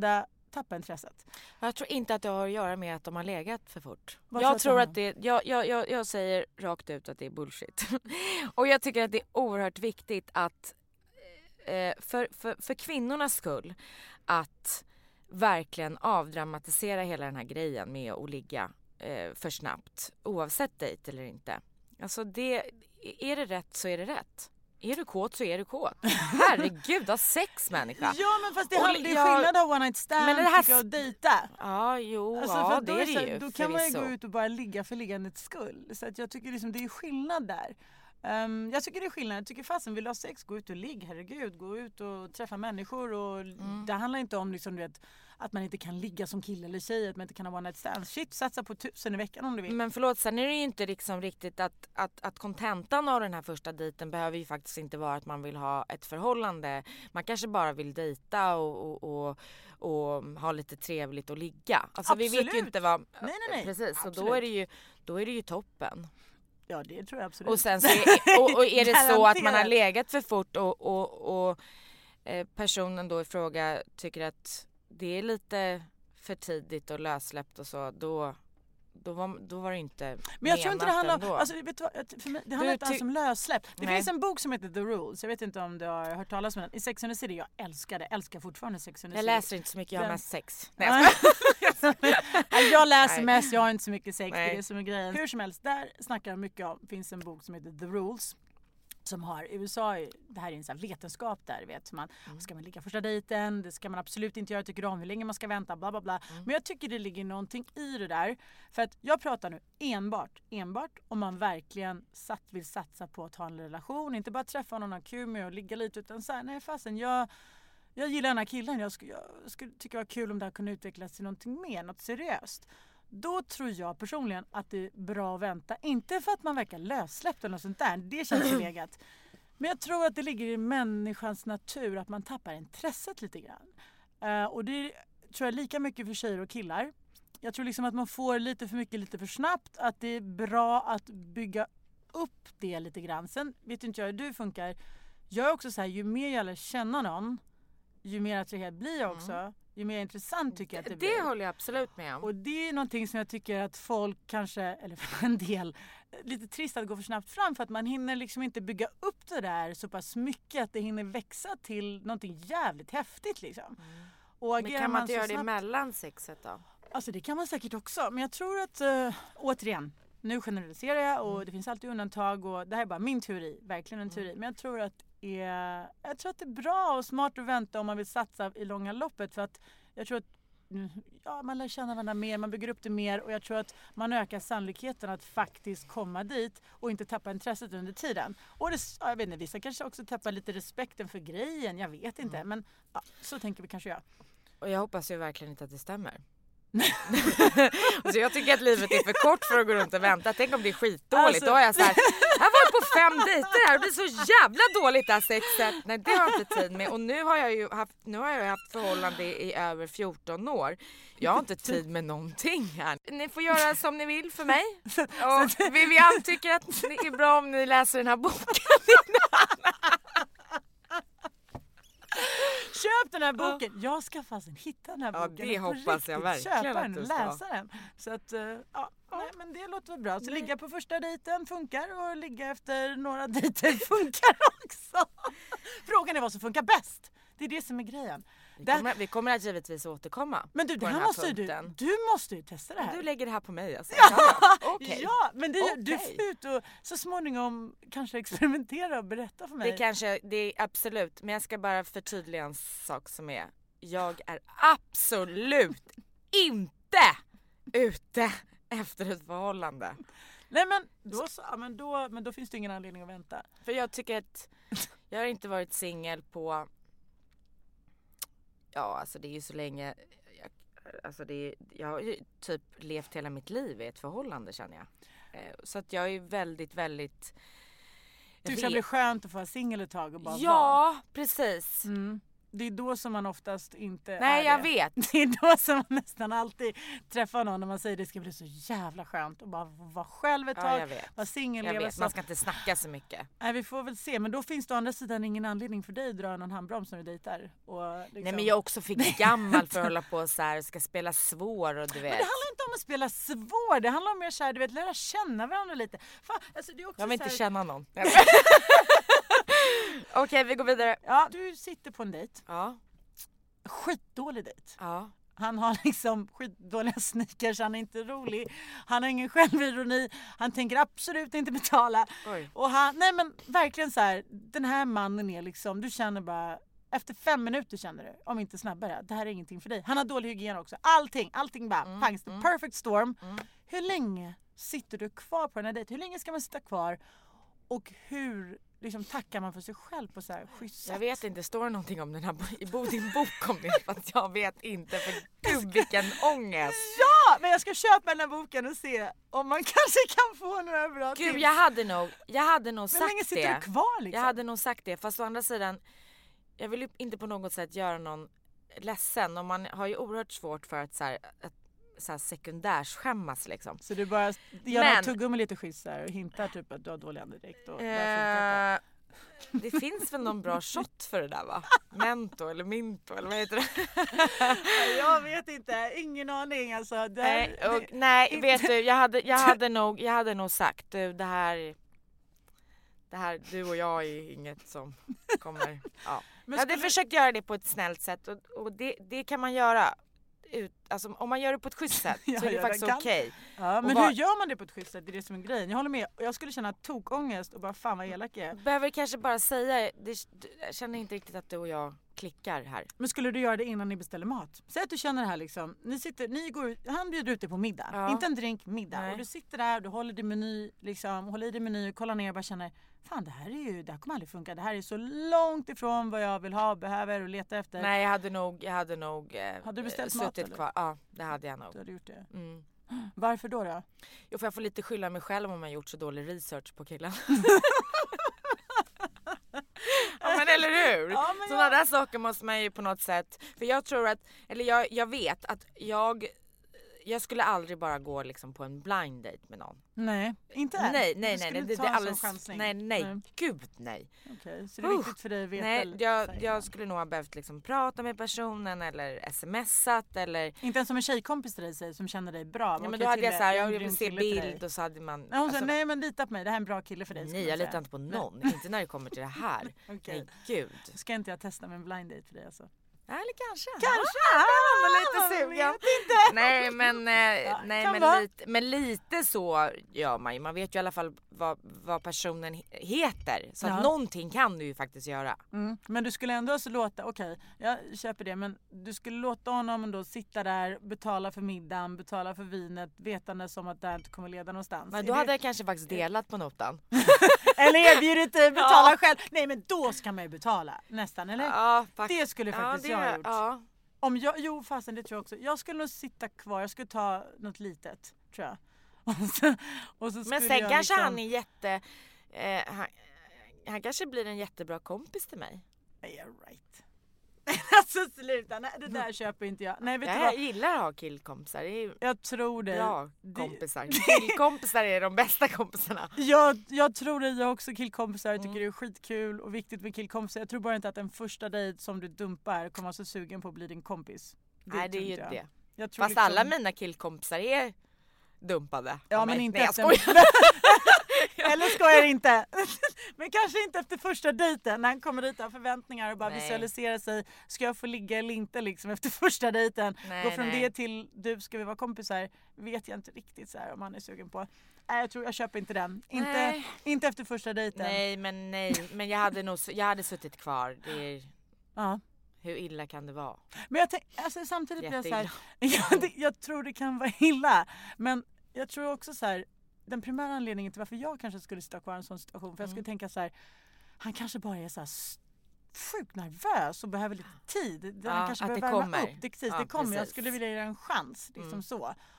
tappa intresset. Jag tror inte att det har att göra med att de har legat för fort. Vad Jag tror att att jag säger rakt ut att det är bullshit. Och jag tycker att det är oerhört viktigt att för kvinnornas skull att verkligen avdramatisera hela den här grejen med att ligga för snabbt, oavsett dejt eller inte. Alltså är det rätt så är det rätt. Är du kåt så är du kåt. Herregud, ha sex människa. Ja, men fast det är skillnad av one night stand men det här... tycker jag, och dejta. Ja, jo, alltså, ja, det är det ju. Då kan man ju gå ut och bara ligga för liggandets skull. Så att jag tycker liksom det är skillnad där. Jag tycker det är skillnad. Jag tycker fasen vill ha sex, gå ut och ligg, herregud. Gå ut och träffa människor. Och det handlar inte om liksom, du vet, att man inte kan ligga som kille eller tjej, att man inte kan ha one night stand. Shit, satsa på 1000 i veckan om du vill. Men förlåt, sen är det ju inte liksom riktigt att kontentan av den här första dejten behöver ju faktiskt inte vara att man vill ha ett förhållande. Man kanske bara vill dejta och ha lite trevligt och ligga. Alltså absolut. Vi vet ju inte vad... Nej. Precis, absolut. så då är det ju toppen. Ja, det tror jag absolut. Och sen så är det så att man har legat för fort och personen då i fråga tycker att det är lite för tidigt och lössläppt och så, då var det inte. Men jag tror inte det handlar om, alltså, vet du vad, för mig, det handlar inte alls om lössläpp. Det Nej. finns en bok som heter The Rules. Jag vet inte om du har hört talas om den. I Sex and the City, jag älskar fortfarande Sex and the City. Jag läser inte så mycket, jag har mest sex. Jag läser mest, jag har inte så mycket sex. Det är det som är grejen. Hur som helst, där snackar de mycket om, finns en bok som heter The Rules. Som har USA, det här är en sån här vetenskap där, vet man. Ska man ligga första dejten, det ska man absolut inte göra, tycker om hur länge man ska vänta, bla bla bla. Men jag tycker det ligger någonting i det där. För att jag pratar nu enbart om man verkligen vill satsa på att ha en relation. Inte bara träffa någon kul med och ligga lite, utan så här, nej fasen, jag gillar den här killen. Jag skulle tycka det var kul om det här kunde utvecklas till någonting mer, något seriöst. Då tror jag personligen att det är bra att vänta. Inte för att man verkar lössläppt eller något sånt där. Det känns förlegat. Men jag tror att det ligger i människans natur att man tappar intresset lite grann. Och det tror jag lika mycket för tjejer och killar. Jag tror liksom att man får lite för mycket lite för snabbt. Att det är bra att bygga upp det lite grann. Sen vet inte jag hur du funkar. Jag är också så här, ju mer jag lär känna någon, ju mer attraherad blir jag också. Ju mer intressant tycker jag att det blir. Det håller jag absolut med om. Och det är någonting som jag tycker att folk kanske, eller för en del, lite trist att gå för snabbt fram. För att man hinner liksom inte bygga upp det där så pass mycket att det hinner växa till någonting jävligt häftigt liksom. Och men kan man inte göra det mellan sexet då? Alltså det kan man säkert också. Men jag tror att, återigen, nu generaliserar jag och det finns alltid undantag. Och det här är bara min teori, verkligen en teori. Men jag tror att det är bra och smart att vänta om man vill satsa i långa loppet. För att jag tror att man lär känna varandra mer, man bygger upp det mer. Och jag tror att man ökar sannolikheten att faktiskt komma dit och inte tappa intresset under tiden. Och jag vet inte, vissa kanske också tappar lite respekten för grejen, jag vet inte. Men så tänker vi kanske jag. Och jag hoppas ju verkligen inte att det stämmer. Så jag tycker att livet är för kort för att gå runt och vänta. Tänk om det är skitdåligt. Alltså... Då är jag så här, jag har varit på 5 dejter här och det blir så jävla dåligt det här sexet. Nej, det har jag inte tid med. Och nu har jag ju haft förhållande i över 14 år. Jag har inte tid med någonting här. Ni får göra som ni vill för mig. Och Vivian tycker att det är bra om ni läser den här boken. Köp den här boken. Jag ska fast hitta den här boken. Ja, det hoppas jag verkligen. Köpa den och läsa den. Så att, nej, men det låter väl bra. Så ligga på första dejten funkar och ligga efter några dejter funkar också. Frågan är vad som funkar bäst. Det är det som är grejen. Vi kommer att givetvis återkomma. Men du, det här måste du måste ju testa det här. Du lägger det här på mig alltså. Okay. Ja, men du får ut och så småningom kanske experimentera och berätta för mig. Det är absolut, men jag ska bara förtydliga en sak som är, jag är absolut inte ute efter ett förhållande. Nej, men då finns det ingen anledning att vänta. För jag tycker att jag har inte varit singel på, alltså det är ju så länge, jag har ju typ levt hela mitt liv i ett förhållande, känner jag. Så att jag är väldigt, väldigt... Det ska bli skönt att få vara singel ett tag och bara Ja, precis. Det är då som man oftast inte Nej, är jag det. vet. Det är då som man nästan alltid träffar någon när man säger det ska bli så jävla skönt och bara vara själv ett tag, jag vet. vara singel. Jag vet, man ska inte snacka så mycket. Nej, vi får väl se. Men då finns det å andra sidan ingen anledning för dig att dra någon handbroms när du dejtar. Och liksom... Nej, men jag är också för gammal för att hålla på så här, ska spela svår och du vet. Men det handlar inte om att spela svår. Det handlar om mer så här, du vet, lära känna varandra lite. Fan, alltså, det är också jag vill så inte här... känna någon. Okej, vi går vidare. Ja, du sitter på en dejt. Ja. Skitdålig dejt. Ja. Han har liksom skitdåliga sneakers, han är inte rolig. Han har ingen självironi. Han tänker absolut inte betala. Oj. Och nej men verkligen så här, den här mannen är liksom, du känner bara, efter 5 minuter känner du, om inte snabbare, det här är ingenting för dig. Han har dålig hygien också. Allting bara, pangs, the perfect storm. Hur länge sitter du kvar på den här dejten? Hur länge ska man sitta kvar? Och hur liksom tackar man för sig själv på så här schysst sätt? Jag vet inte, står det någonting om den här i din bok om det? För att jag vet inte, för gud vilken ångest. Ja, men jag ska köpa den här boken och se om man kanske kan få några bra Gud, tips. jag hade nog sagt det. Men länge sitter du kvar liksom? Jag hade nog sagt det, fast å andra sidan, jag vill ju inte på något sätt göra någon ledsen. Och man har ju oerhört svårt för att så här sekundärskämmas liksom. Så du bara gör tuggummi lite schysst där och hintar typ att du har dålig andedräkt och det finns väl någon bra shot för det där, va? Mento eller minto eller vad heter det? Jag vet inte, ingen aning alltså. Nej, vet du, jag hade nog sagt det här, du och jag är inget som kommer. Ja. Jag hade försökt göra det på ett snällt sätt och det kan man göra. Alltså, om man gör det på ett schysst sätt så är det faktiskt okej. Ja, men hur gör man det på ett schysst sätt? Det är det som är grejen. Jag håller med. Jag skulle känna tokångest och bara fan vad elak jag är. Behöver kanske bara säga, jag känner inte riktigt att du och jag klickar här. Men skulle du göra det innan ni beställer mat? Säg att du känner det här liksom. Han bjuder ut dig på middag. Ja. Inte en drink, middag. Nej. Och du sitter där, du håller i din meny och kollar ner och bara känner fan det här kommer aldrig funka. Det här är så långt ifrån vad jag vill ha, behöver och leta efter. Nej, jag hade nog hade du beställt mat eller? Kvar. Ja, det hade jag nog. Du hade gjort det? Mm. Varför då? Jo, för jag får lite skylla mig själv om jag gjort så dålig research på killen. Ja, men eller hur? Ja, sådana där saker måste man ju på något sätt. För jag tror att, eller jag vet att jag skulle aldrig bara gå liksom på en blind date med någon. Nej, inte? Nej, det är alldeles nej. Gud nej. Okej, så det är viktigt för dig att veta. Nej, jag skulle nog ha behövt liksom prata med personen eller smsat eller inte ens som en tjejkompis till dig säger som känner dig bra. Ja, men då hade jag så här, jag vill se bild och så hade man nej, hon sa nej men lita på mig, det här är en bra kille för dig. Nej, jag litar inte på någon, inte när det kommer till det här. Okay. Nej, gud. Ska inte jag testa med en blind date för dig alltså? Eller kanske. Lite sugen. Nej, men lite så gör man ju. Man vet ju i alla fall vad personen heter. Så att någonting kan du ju faktiskt göra. Mm. Men du skulle ändå så låta, okej, jag köper det. Men du skulle låta honom då sitta där, betala för middagen, betala för vinet, vetande som att det inte kommer leda någonstans. Men då hade jag kanske faktiskt delat på notan. Eller erbjudit dig betala själv. Nej, men då ska man ju betala nästan, eller? Ja, det skulle faktiskt jag ha gjort. Ja. Fasen det tror jag också. Jag skulle nog sitta kvar, jag skulle ta något litet, tror jag. och så men sen kanske han är jätte... han kanske blir en jättebra kompis till mig. Yeah, right. Alltså sluta, nej, det där köper inte jag. Nej, vet du vad? Jag gillar att ha killkompisar. Jag tror det. Bra kompisar. Killkompisar är de bästa kompisarna. Jag tror det. Jag har också killkompisar. Jag tycker det är skitkul och viktigt med killkompisar. Jag tror bara inte att en första dejt som du dumpar kommer vara så sugen på att bli din kompis. Nej, det är ju det. Jag tror fast liksom... alla mina killkompisar är dumpade. Ja, men inte jag skojar. Eller skojar inte. Men kanske inte efter första dejten när han kommer dit och har förväntningar och bara visualiserar sig. Ska jag få ligga eller inte liksom efter första dejten? Gå från det till ska vi vara kompisar? Vet jag inte riktigt så här om han är sugen på. Jag köper inte den. Inte efter första dejten. Men jag hade suttit kvar. Det är... Ja. Hur illa kan det vara? Men jag samtidigt blir jag så här, jag tror det kan vara illa. Men jag tror också så här, den primära anledningen till varför jag kanske skulle sitta kvar i en sån situation. För jag skulle tänka så här, han kanske bara är så här sjukt nervös och behöver lite tid. Han kanske behöver värma upp. Det kommer. Jag skulle vilja ge en chans. Liksom så.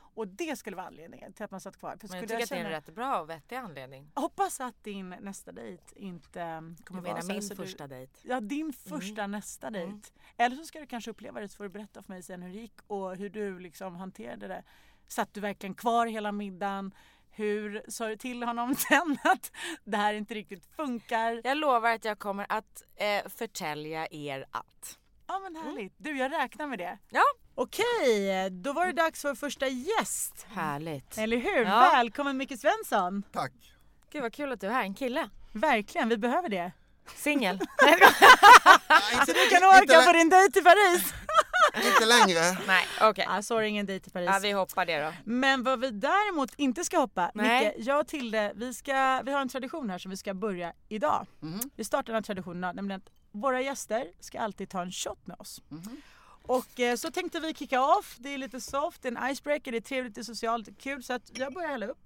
Och det skulle vara anledningen till att man satt kvar. För men jag tycker att det är en rätt bra och vettig anledning. Jag hoppas att din nästa dejt inte kommer vara min första dejt. Ja, din första nästa dejt. Eller så ska du kanske uppleva det, så får du berätta för mig sen hur det gick och hur du liksom hanterade det. Satt du verkligen kvar hela middagen? Hur sa du till honom sen att det här inte riktigt funkar? Jag lovar att jag kommer att förtälja er att. Ja, men härligt. Du, jag räknar med det. Ja. Okej, då var det dags för första gäst. Härligt. Eller hur? Ja. Välkommen Micke Svensson. Tack. Gud vad kul att du är här, en kille. Verkligen, vi behöver det. Singel. Så du kan åka på din dejt till Paris. Inte längre. Nej, okej. Sorry, ingen dejt till Paris. Ja, vi hoppar det då. Men vad vi däremot inte ska hoppa, Nej. Micke, jag och Tilde, vi har en tradition här som vi ska börja idag. Vi startar den här traditionen, nämligen att våra gäster ska alltid ta en shot med oss. Och så tänkte vi kicka off, det är lite soft, det är en icebreaker, det är trevligt, det är socialt, det är kul, så att jag börjar hälla upp.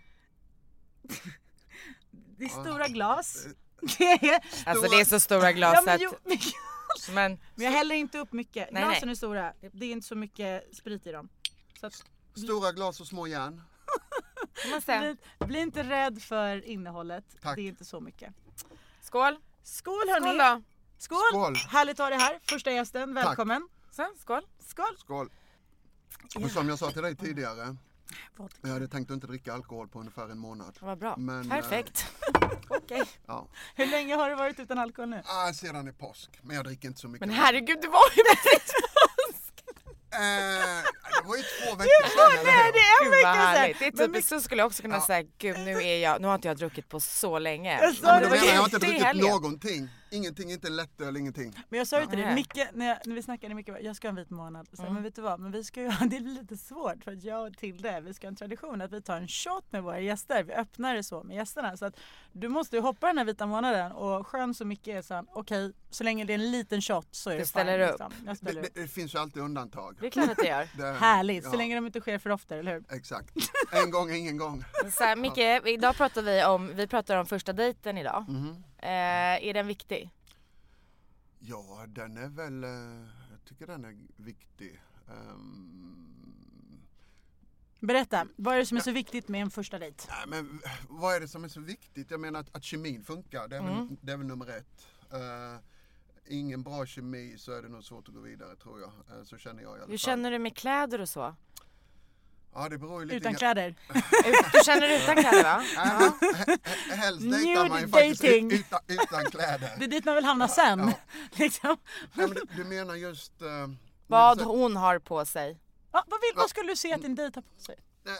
Det är stora glas. Alltså det är så stora glas att... Men jag häller inte upp mycket. Nej, glasen är stora, det är inte så mycket sprit i dem. Så att... Stora glas och små järn. Bli inte rädd för innehållet. Tack. Det är inte så mycket. Skål. Skål hörni. Skål då. Skål. Härligt att ha dig här. Första gästen, välkommen. Så, skål. Skål. Och som jag sa till dig tidigare, jag hade tänkt inte dricka alkohol på ungefär en månad. Vad bra. Men, perfekt. Okej. Ja. Hur länge har du varit utan alkohol nu? Sedan i påsk. Men jag dricker inte så mycket. Men herregud, det var ju precis påsk. Det var ju 2 veckor sedan. Nej, det är en vecka sedan. Det är typiskt, så skulle jag också kunna säga, gud nu har inte jag druckit på så länge. Men jag har inte druckit någonting. Ingenting, inte lättöl, ingenting. Men jag sa ju till dig, Micke, när vi snackade mycket, jag ska ha en vit månad. Så, men vet du vad, men vi ska ju, det är lite svårt för att jag och Tilde, vi ska ha en tradition att vi tar en shot med våra gäster. Vi öppnar det så med gästerna. Så att du måste ju hoppa den här vita månaden och skön så mycket är så okej, så länge det är en liten shot så är det ställer upp. Liksom. Jag ställer upp. Det finns ju alltid undantag. Det är klart att det gör. Härligt, så länge de inte sker för ofta, eller hur? Exakt. En gång, ingen gång. Så här, Micke, idag pratar vi pratar om första dejten idag. Är den viktig? Ja, den är väl, jag tycker den är viktig. Berätta, vad är det som är så viktigt med en första dejt? Nej, men vad är det som är så viktigt? Jag menar att kemin funkar, det är väl nummer 1. Ingen bra kemi så är det nog svårt att gå vidare, tror jag. Så känner jag i alla fall. Hur känner du med kläder och så? Ja, det beror ju lite... Utan kläder? Du känner utan kläder, va? Helst dejtar man ju faktiskt utan kläder. Det är dit man vill hamna sen. Ja. Liksom. Nej, men du menar just... vad hon har på sig. Ja, vad skulle du se att din dejt har på sig?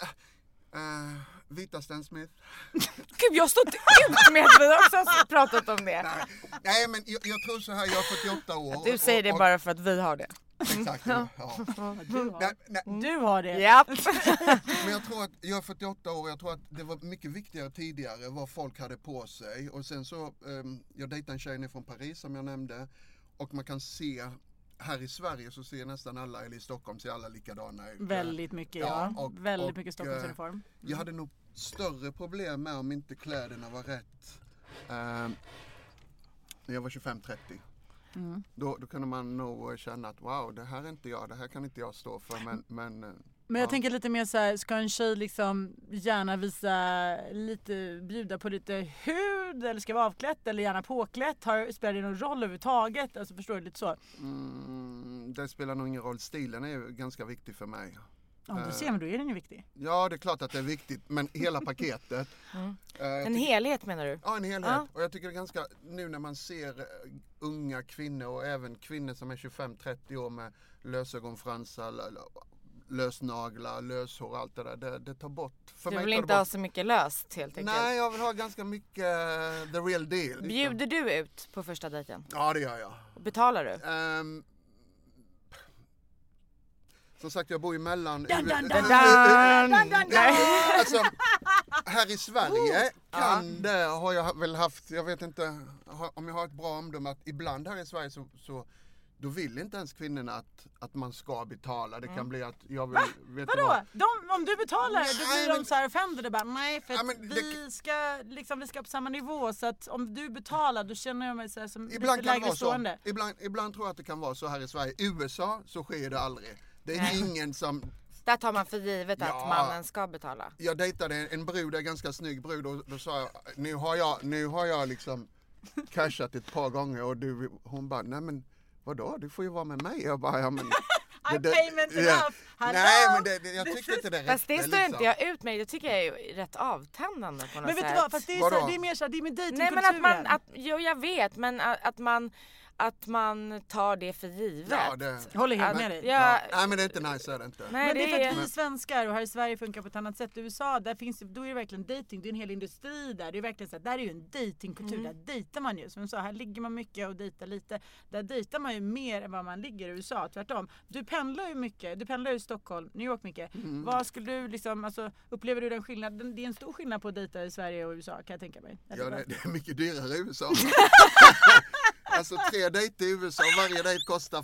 Vita Stan Smith. Gud, jag står inte ut med att vi också har pratat om det. Nej, men jag tror så här, jag är 48 år. Du säger det bara för att vi har det. Exakt, ja. Du har det. Japp. Men jag tror att jag är 48 år, jag tror att det var mycket viktigare tidigare vad folk hade på sig. Och sen så, jag dejtade en tjej från Paris som jag nämnde. Och man kan se, här i Sverige så ser nästan alla, eller i Stockholm ser alla likadana ut. Väldigt mycket, väldigt mycket Stockholmsuniform. Jag hade nog större problem med om inte kläderna var rätt. När jag var 25-30. Då kunde man nog känna att wow, det här är inte jag, det här kan inte jag stå för. Men jag tänker lite mer så här, ska en tjej liksom gärna bjuda på lite hud, eller ska vara avklätt eller gärna påklätt? Spelar det någon roll överhuvudtaget? Alltså förstår du lite så? Det spelar nog ingen roll, stilen är ju ganska viktig för mig. Ja, du ser, men då är den ju viktig. Ja, det är klart att det är viktigt, men hela paketet. En helhet menar du? Ja, en helhet. Och jag tycker det är ganska, nu när man ser unga kvinnor och även kvinnor som är 25-30 år med lösögonfransar, lösnaglar, löshår och allt det där, det tar bort. För du mig vill inte ha så mycket löst helt enkelt? Nej, jag vill ha ganska mycket the real deal. Bjuder du ut på första dejten? Ja, det gör jag. Betalar du? Som sagt, jag bor ju mellan... Alltså, här i Sverige har jag väl haft, jag vet inte om jag har ett bra omdöme, att ibland här i Sverige så då vill inte ens kvinnorna att man ska betala. Det kan bli att jag vill... Vet vadå? Om du betalar, då blir de så här offended. Bara, nej, för vi ska på samma nivå. Så att om du betalar, då känner jag mig så här som lite lägre stående. Ibland tror jag att det kan vara så här i Sverige. I USA så sker det aldrig. Det är ingen som Där tar man för givet att mannen ska betala. Jag dejtade en brud, en ganska snygg brud, och då sa jag, nu har jag liksom cashat ett par gånger, och hon bara, nej men vadå, du får ju vara med mig. Jag bara, ja men... payment enough. Nej, men jag tycker inte det räcker. Fast det står inte jag ut med. Jag tycker jag är rätt avtändande på något sätt. Men vet du vad, fast det är mer så, det är med dejtingkulturen. Nej, men jag vet, men att man tar det för givet. Ja, det... Håller helt med dig. Nej, men det är inte nice, är det inte. Nej, men det är för att vi svenskar och här i Sverige funkar på ett annat sätt. I USA, då är det verkligen dating. Det är en hel industri där. Det är verkligen så att där är ju en datingkultur. Där dejtar man ju. Som så här ligger man mycket och dejtar lite. Där dejtar man ju mer än vad man ligger i USA. Tvärtom. Du pendlar ju mycket. Du pendlar ju i Stockholm, New York mycket. Vad skulle du liksom, alltså, upplever du den skillnaden? Det är en stor skillnad på att dejta i Sverige och USA, kan jag tänka mig. Ja, det är mycket dyrare i USA. Alltså 3 dejter i USA, varje dejt kostar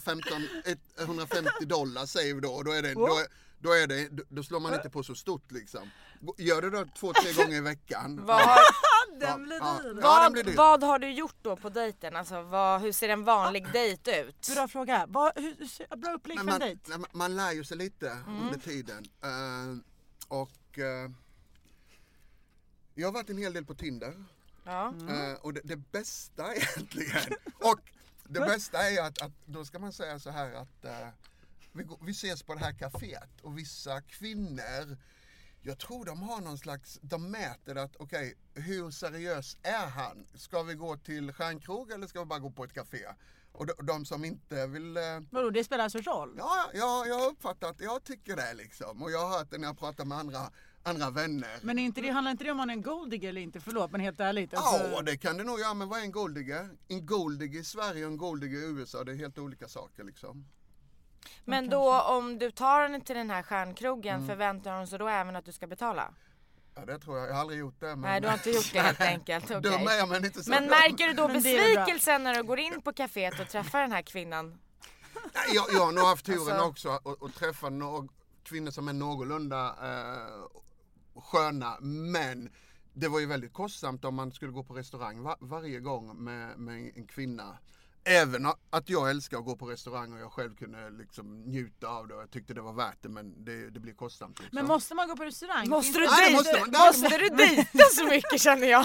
$150 säger vi då. Och då slår man inte på så stort liksom. Gör det då 2-3 gånger i veckan. Den blir dyr. Vad har du gjort då på dejten? Alltså, hur ser en vanlig dejt ut? Bra fråga. Hur ser bra upplägg för en dejt? Man lär ju sig lite under tiden. Jag har varit en hel del på Tinder. Ja. Och det bästa egentligen, och det bästa är att då ska man säga så här att vi ses på det här kaféet, och vissa kvinnor, jag tror de har någon slags, de mäter att okej, hur seriös är han? Ska vi gå till stjärnkrog eller ska vi bara gå på ett café? Och de som inte vill... Vadå, det spelar alltså roll? Ja, jag har uppfattat, jag tycker det liksom, och jag har hört det när jag pratar med andra vänner. Men handlar inte det om man är en golddigger eller inte? Förlåt, men helt ärligt. Alltså... Ja, det kan det nog göra, men vad är en golddigger? En golddigger i Sverige och en golddigger i USA, det är helt olika saker liksom. Men då om du tar henne till den här stjärnkrogen, förväntar hon sig då även att du ska betala? Ja, det tror jag har aldrig gjort det. Men... Nej, du har inte gjort det helt enkelt. Okay. Dum är jag, men inte så. Men märker du då besvikelsen när du går in på kaféet och träffar den här kvinnan? Jag har nog haft turen också att träffa kvinnor som är någorlunda sköna, men det var ju väldigt kostsamt om man skulle gå på restaurang varje gång med en kvinna. Även att jag älskar att gå på restaurang och jag själv kunde liksom njuta av det och jag tyckte det var värt det, men det blir kostsamt. Liksom. Men måste man gå på restaurang? Måste du dejta så mycket, känner jag?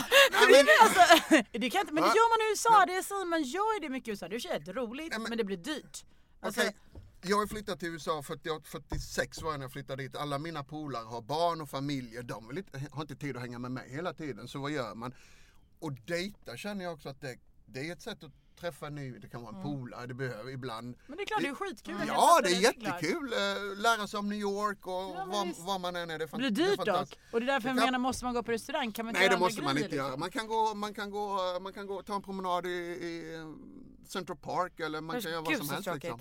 Det kan inte, men det gör man i USA, det säger man gör det mycket i USA. Det är jätteroligt, men det blir dyrt. Alltså, okay. Jag har flyttat till USA 46 var jag när jag flyttade dit. Alla mina polare har barn och familjer. De har inte tid att hänga med mig hela tiden. Så vad gör man? Och dejta känner jag också att det är ett sätt att träffa ny. Det kan vara en polare, det behöver ibland. Men det är klart, det är skitkul. Ja, det är jättekul. Lära sig om New York och var man än är. Det blir dyrt dock. Och det är därför jag menar, måste man gå på restaurang? Kan man inte? Nej, det måste man inte göra. Man kan gå ta en promenad i Central Park, eller man kan göra vad som helst liksom.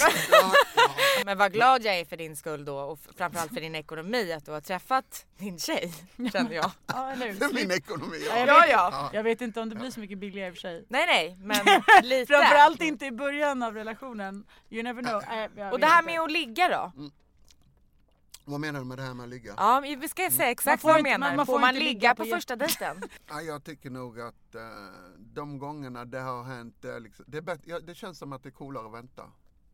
Men vad glad jag är för din skull då, och framförallt för din ekonomi, att du har träffat din tjej, känner jag. För min ekonomi, Jag vet inte om det blir så mycket billigare i och för sig. Nej, men lite. Framförallt inte i början av relationen. You never know. Och det här med att ligga då? Vad menar du med det här med att ligga? Ja, vi ska säga exakt vad du menar. Får man ligga på första dejten? Ja, jag tycker nog att de gångerna det har hänt, liksom, det känns som att det är coolare att vänta.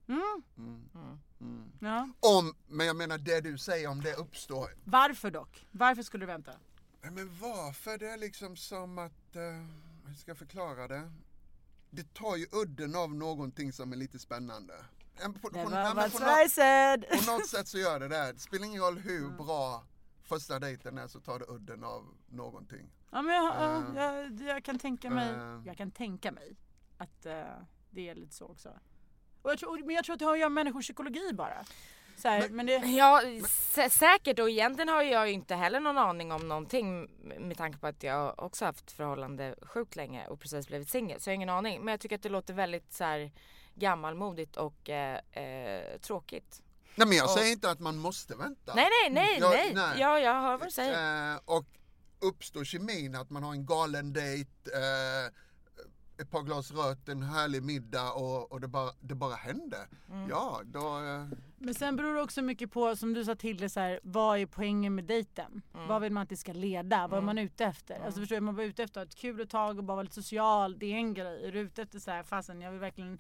Ja. Men jag menar det du säger, om det uppstår. Varför dock? Varför skulle du vänta? Men varför? Det är liksom som att, hur ska jag förklara det? Det tar ju udden av någonting som är lite spännande. På något sätt så gör det där. Det spelar ingen roll hur bra första dejten är, så tar det udden av någonting. Ja, men jag kan tänka mig. Jag kan tänka mig att det är lite så också. Och jag tror att det har att göra med människors psykologi bara. Så här, men det... Ja, säkert. Och egentligen har jag ju inte heller någon aning om någonting, med tanke på att jag också haft förhållande sjukt länge och precis blivit singel. Så jag har ingen aning. Men jag tycker att det låter väldigt så här gammalmodigt och tråkigt. Nej, men jag säger inte att man måste vänta. Nej. Ja, jag hör vad du säger. Och uppstår kemin att man har en galen dejt, ett par glas rött, en härlig middag och det bara händer. Ja, då... Men sen beror det också mycket på, som du sa till det, så här, vad är poängen med dejten? Vad vill man att det ska leda? Vad är man ute efter? Alltså förstår du, man var ute efter att ha ett kul tag och bara vara lite social, det är en grej. Är du ute efter så här, fasen, jag vill verkligen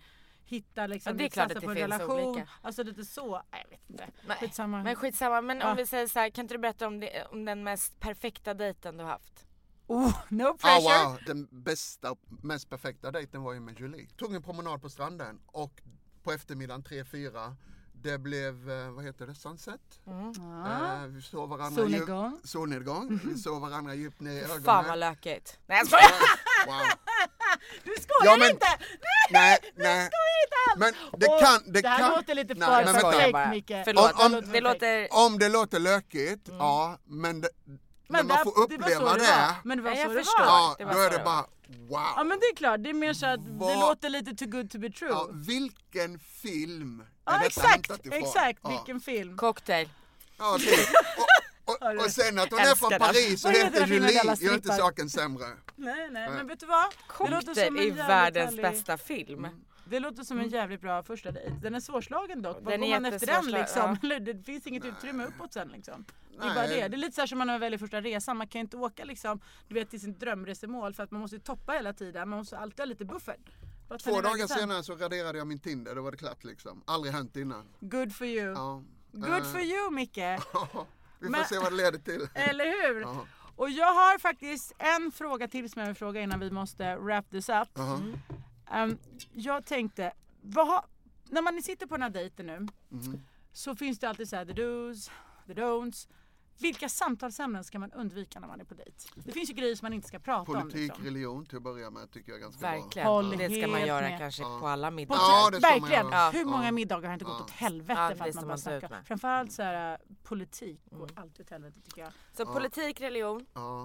hitta liksom, det är klart att på en det finns relation. olika. Alltså lite så, jag vet inte. Men skitsamma, men om vi säger så här, kan inte du berätta om den mest perfekta dejten du har haft? No pressure. Wow. Den bästa, mest perfekta dejten var ju med Julie. Tog en promenad på stranden och på eftermiddagen 3-4 det blev, vad heter det, sunset. Vi såg varandra solnedgång. Vi såg varandra djupt ner i ögonen. Fan vad lökigt. Nej jag skojar. Wow. Du skojar inte! Nej. Du skojar inte alls! Men det här låter lite för fake, Micke. Förlåt. Om det låter lökigt, ja, men när man får uppleva det. Men det var så jag det förstår. var. Ja, då är det bara wow. Ja men det är klart, det är mer så att det låter lite too good to be true. Ja, vilken film är Ja, detta hämtat ifrån? exakt, vilken film. Cocktail. Ja, typ. Och sen att hon är från Paris och heter Julie gör inte saken sämre. Nej, men vet du vad? Cocktail är världens bästa film. Det låter som en jävligt bra första dejt. Den är svårslagen dock. Vad Den går är man efter den liksom? Ja. Det finns inget utrymme uppåt sen liksom. Det är bara det. Det är lite så här som man väljer första resan. Man kan ju inte åka liksom, du vet, till sin drömresemål för att man måste ju toppa hela tiden. Man måste alltid ha lite buffert. 2 dagar senare så raderade jag min Tinder. Då var det klart liksom. Aldrig hänt innan. Good for you. Ja. Good for you, Micke. Vi får se vad det leder till. Eller hur? Och jag har faktiskt en fråga till som jag vill fråga innan vi måste wrap this up. Jag tänkte, när man sitter på den här dejten nu så finns det alltid så här the do's, the don'ts. Vilka samtalsämnen ska man undvika när man är på dejt? Det finns ju grejer som man inte ska prata om. Politik, liksom. religion till att börja med tycker jag är ganska bra. Verkligen. Det ska man göra kanske på alla middagar. Ja, det ska verkligen. man göra. Hur många middagar har inte gått åt helvete för att man bara snackar? Framförallt så här politik går alltid åt helvete tycker jag. Så politik, religion.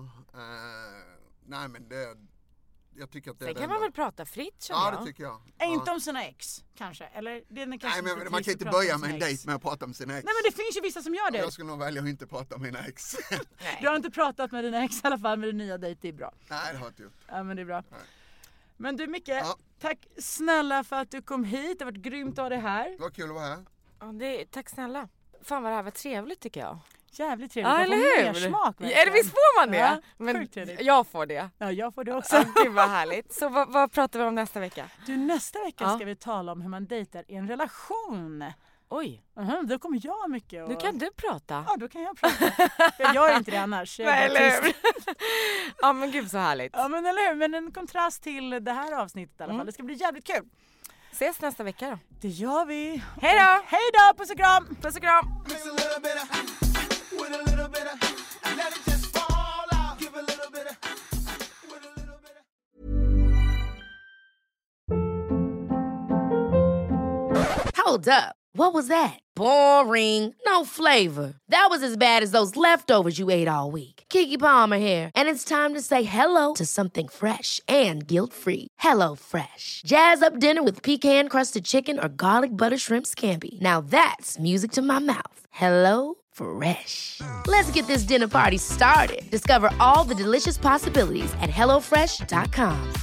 Nej men det... Jag tycker att det sen kan man väl prata fritt känner jag. Ja, det tycker jag. Inte om sina ex kanske eller det är kanske. Nej men man kan inte börja med en dejt med att prata om sina ex. Nej men det finns ju vissa som gör det. Jag skulle nog välja att inte prata om mina ex. Du har inte pratat med dina ex i alla fall med din nya dejt, det är bra. Nej det har jag inte gjort. Ja men det är bra. Nej. Men du Micke, tack snälla för att du kom hit. Det har varit grymt att ha dig här. Det var kul att vara här. Ja, tack snälla. Fan vad det här var trevligt tycker jag. Jävligt trevligt. Ja, eller hur? Smak, eller visst får man det? Ja, men jag får det. Ja, jag får det också. Ja, gud vad härligt. Så vad pratar vi om nästa vecka? Du, nästa vecka ska vi tala om hur man dejtar i en relation. Oj. Då kommer jag mycket. Nu kan du prata. Ja, då kan jag prata. Jag gör inte det annars. Nej, eller hur? Ja, men gud så härligt. Ja, men eller hur? Men en kontrast till det här avsnittet i alla fall. Det ska bli jävligt kul. Ses nästa vecka då. Det gör vi. Hej då! Hej då! Puss och kram! Puss och kram! Hold up. What was that? Boring. No flavor. That was as bad as those leftovers you ate all week. Keke Palmer here, and it's time to say hello to something fresh and guilt-free. Hello Fresh. Jazz up dinner with pecan-crusted chicken or garlic butter shrimp scampi. Now that's music to my mouth. Hello Fresh. Let's get this dinner party started. Discover all the delicious possibilities at hellofresh.com.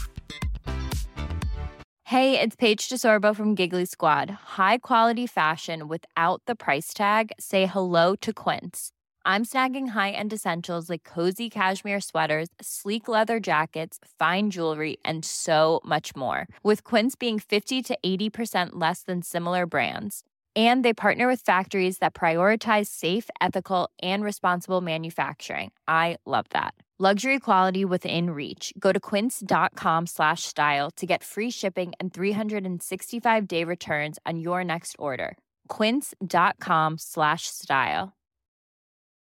Hey, it's Paige DeSorbo from Giggly Squad. High quality fashion without the price tag. Say hello to Quince. I'm snagging high-end essentials like cozy cashmere sweaters, sleek leather jackets, fine jewelry, and so much more. With Quince being 50 to 80% less than similar brands. And they partner with factories that prioritize safe, ethical, and responsible manufacturing. I love that. Luxury quality within reach. Go to quince.com/style to get free shipping and 365-day returns on your next order. Quince.com/style.